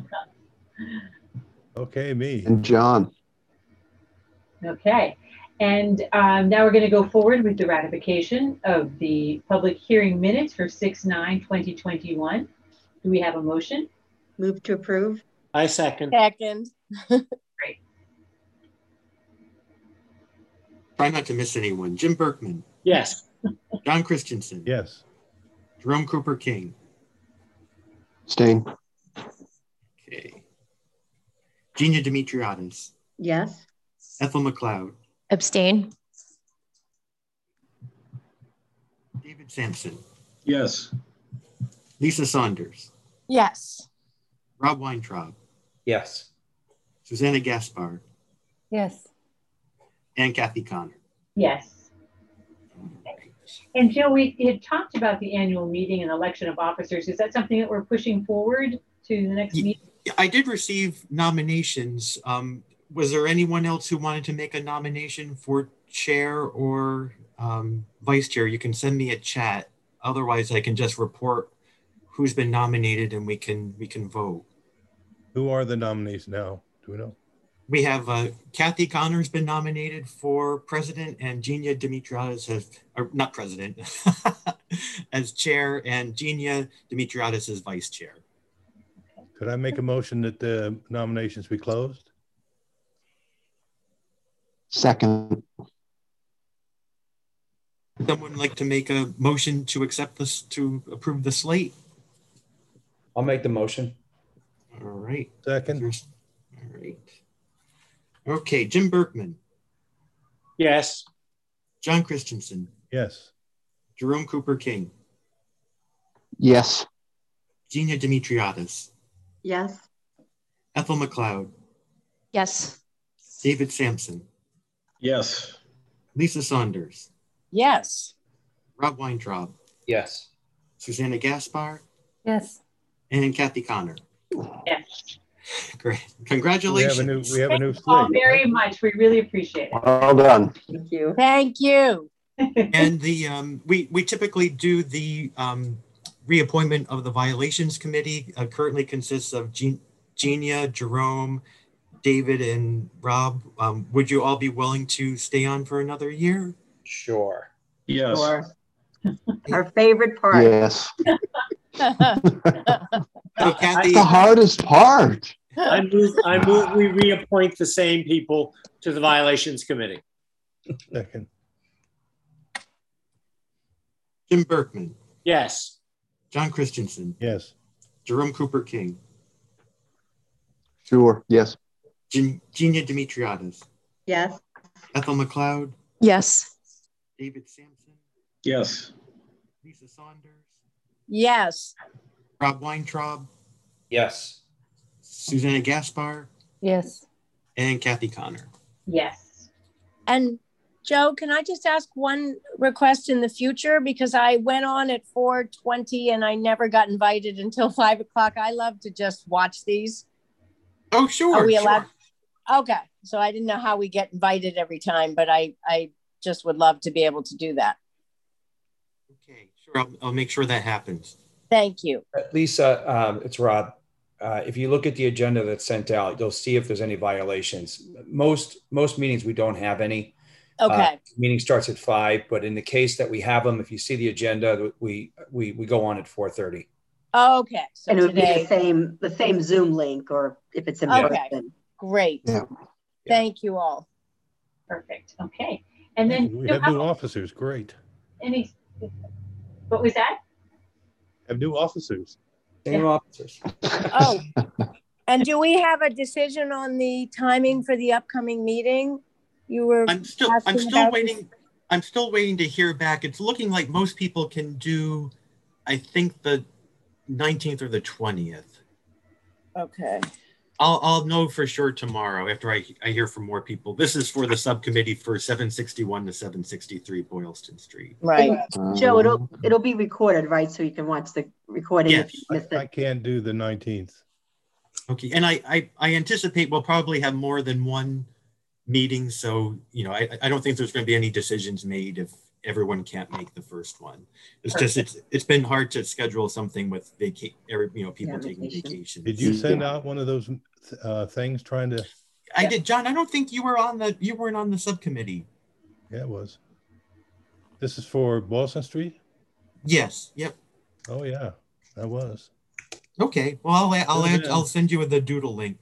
Okay, me. And John. Okay. And now we're going to go forward with the ratification of the public hearing minutes for 6/9/2021. Do we have a motion? Move to approve. I second. Second. Great. Try not to miss anyone. Jim Berkman. Yes. John Christensen. Yes. Jerome Cooper King. Abstain. Okay. Gina Dimitriadis. Yes. Ethel McLeod. Abstain. David Sampson. Yes. Lisa Saunders. Yes. Rob Weintraub. Yes. Susanna Gaspar. Yes. And Kathy Connor. Yes. And Joe, we had talked about the annual meeting and election of officers. Is that something that we're pushing forward to the next meeting? I did receive nominations. Was there anyone else who wanted to make a nomination for chair or vice chair? You can send me a chat. Otherwise, I can just report who's been nominated and we can vote. Who are the nominees now? Do we know? We have Kathy Connor's been nominated for president, and Genia Dimitriadis has, or not president, as chair, and Genia Dimitriadis as vice chair. Could I make a motion that the nominations be closed? Second. Someone like to make a motion to accept this, to approve the slate? I'll make the motion. All right. Second. All right. Okay, Jim Berkman. Yes. John Christensen. Yes. Jerome Cooper King. Yes. Genia Dimitriadis. Yes. Ethel McLeod. Yes. David Sampson. Yes. Lisa Saunders. Yes. Rob Weintraub. Yes. Susanna Gaspar. Yes. And Kathy Connor. Yes. Great. Congratulations. We have a new Thank you all slate. very much. We really appreciate it. Well done. Thank you. Thank you. And the we typically do the reappointment of the violations committee. Currently consists of Genia, Jerome, David, and Rob. Would you all be willing to stay on for another year? Sure. Yes. Sure. Our favorite part. Yes. So That's Kathy, the hardest part. I move we reappoint the same people to the violations committee. Second. Jim Berkman, Yes. John Christensen, Yes. Jerome Cooper King, Sure. Yes. Genia Dimitriadis, Yes. Ethel McLeod, Yes. David Sampson, Yes. Lisa Saunders, Yes. Rob Weintraub, Yes. Susanna Gaspar, Yes. and Kathy Connor. Yes. And Joe, can I just ask one request in the future? Because I went on at 4:20 and I never got invited until 5 o'clock. I love to just watch these. Oh, sure. Are we allowed? Sure. Okay. So I didn't know how we get invited every time, but I just would love to be able to do that. Okay, sure. I'll make sure that happens. Thank you. Lisa, it's Rob. If you look at the agenda that's sent out, you'll see if there's any violations. Most meetings, we don't have any. Okay. Meeting starts at 5, but in the case that we have them, if you see the agenda, we go on at 4:30. Okay. So And it would today, be the same Zoom link, or if it's in Okay. person. great. Yeah. Thank you all. Perfect. Okay. And then We have new officers. Great. any, what was that? Have new officers. Same officers. Oh, and do we have a decision on the timing for the upcoming meeting? You were I'm still waiting. I'm still waiting to hear back. It's looking like most people can do, I think, the 19th or the 20th. Okay. I'll know for sure tomorrow after I hear from more people. This is for the subcommittee for 761 to 763 Boylston Street. Right. And Joe, it'll be recorded, right? So you can watch the recording Yes. if you miss I it. can't do the 19th. Okay, and I anticipate we'll probably have more than one meeting, so I don't think there's going to be any decisions made if everyone can't make the first one. It's just it's been hard to schedule something with people taking vacation. Did you send out one of those things trying to? I did, John. I don't think you weren't on the subcommittee. Yeah, it was. This is for Boylston Street? Yes. Yep. Oh yeah, I was. Okay. Well, I'll send you the doodle link.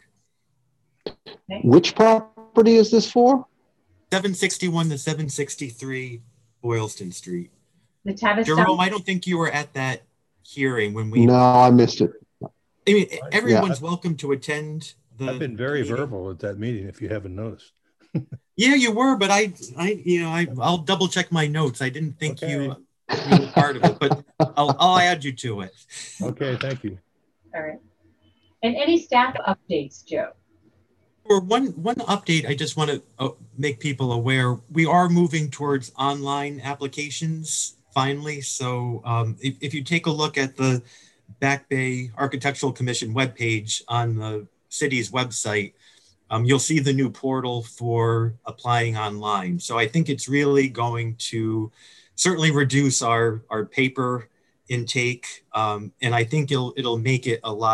Which property is this for? 761 to 763 Boylston Street. The Tavistock. Jerome, I don't think you were at that hearing when we. No, I missed it. I mean, everyone's welcome to attend. I've been very verbal at that meeting. If you haven't noticed. Yeah, you were, but I'll double check my notes. I didn't think you were part of it, but I'll add you to it. Okay, thank you. All right. And any staff updates, Joe? For one update, I just want to make people aware, we are moving towards online applications finally. So if you take a look at the Back Bay Architectural Commission webpage on the city's website, you'll see the new portal for applying online. So I think it's really going to certainly reduce our paper intake, and I think it'll make it a lot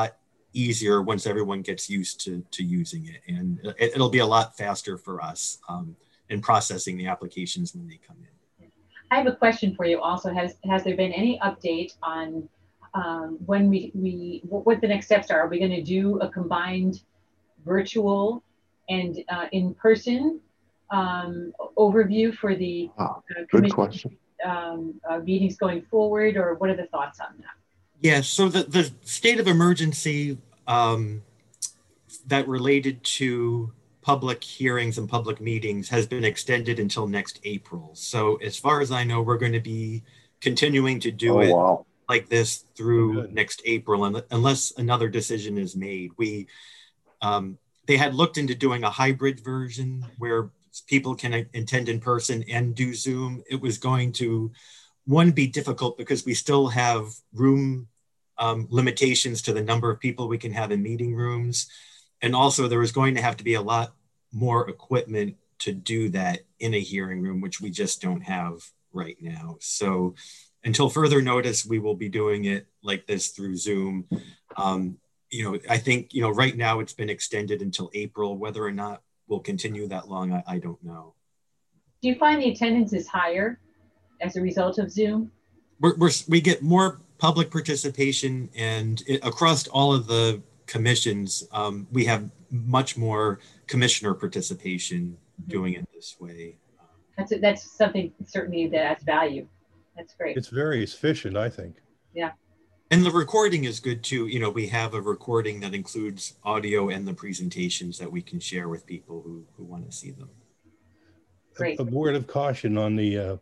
easier once everyone gets used to using it. And it'll be a lot faster for us in processing the applications when they come in. I have a question for you also. Has there been any update on when what the next steps are? Are we going to do a combined virtual and in-person overview for the good question. Meetings going forward, or what are the thoughts on that? Yeah, so the state of emergency that related to public hearings and public meetings has been extended until next April. So as far as I know, we're going to be continuing to do it like this through next April, unless another decision is made. They had looked into doing a hybrid version where people can attend in person and do Zoom. It was going to, one, be difficult because we still have room limitations to the number of people we can have in meeting rooms. And also there was going to have to be a lot more equipment to do that in a hearing room, which we just don't have right now. So until further notice, we will be doing it like this through Zoom. I think, right now it's been extended until April. Whether or not we'll continue that long, I don't know. Do you find the attendance is higher as a result of Zoom? We get more public participation, and across all of the commissions, we have much more commissioner participation doing it this way. That's something certainly that adds value. That's great. It's very efficient, I think. Yeah. And the recording is good too. We have a recording that includes audio and the presentations that we can share with people who want to see them. Great. A word of caution on the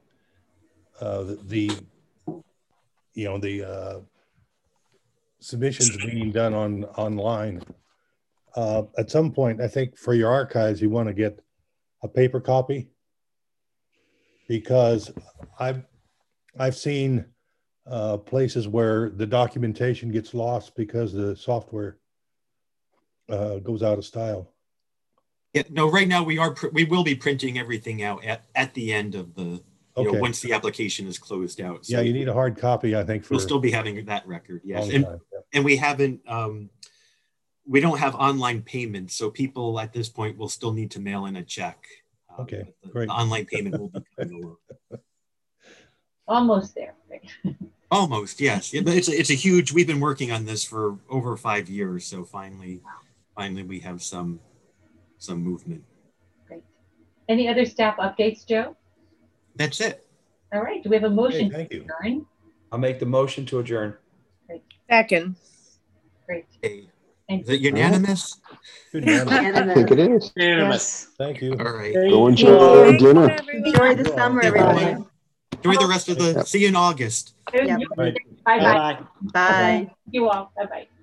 submissions being done online. At some point, I think for your archives, you want to get a paper copy, because I've seen places where the documentation gets lost because the software goes out of style. Yeah, no, right now we will be printing everything out at the end of the, once the application is closed out. So yeah, you need a hard copy, I think. We'll still be having that record, yes. Yeah. And we haven't, we don't have online payments, so people at this point will still need to mail in a check. Okay, great. The online payment will be coming along. Almost there. Almost, yes. Yeah, but it's a huge. We've been working on this for over 5 years, so finally we have some movement. Great. Any other staff updates, Joe? That's it. All right. Do we have a motion? Okay, thank you. Adjourn? I'll make the motion to adjourn. Great. Second. Great. Is it unanimous? I think it is. Unanimous. Thank you. All right. Go enjoy dinner. Enjoy the summer, everybody. Enjoy the rest of the. See you in August. Yep. Right. Bye-bye. Bye. You all. Bye-bye.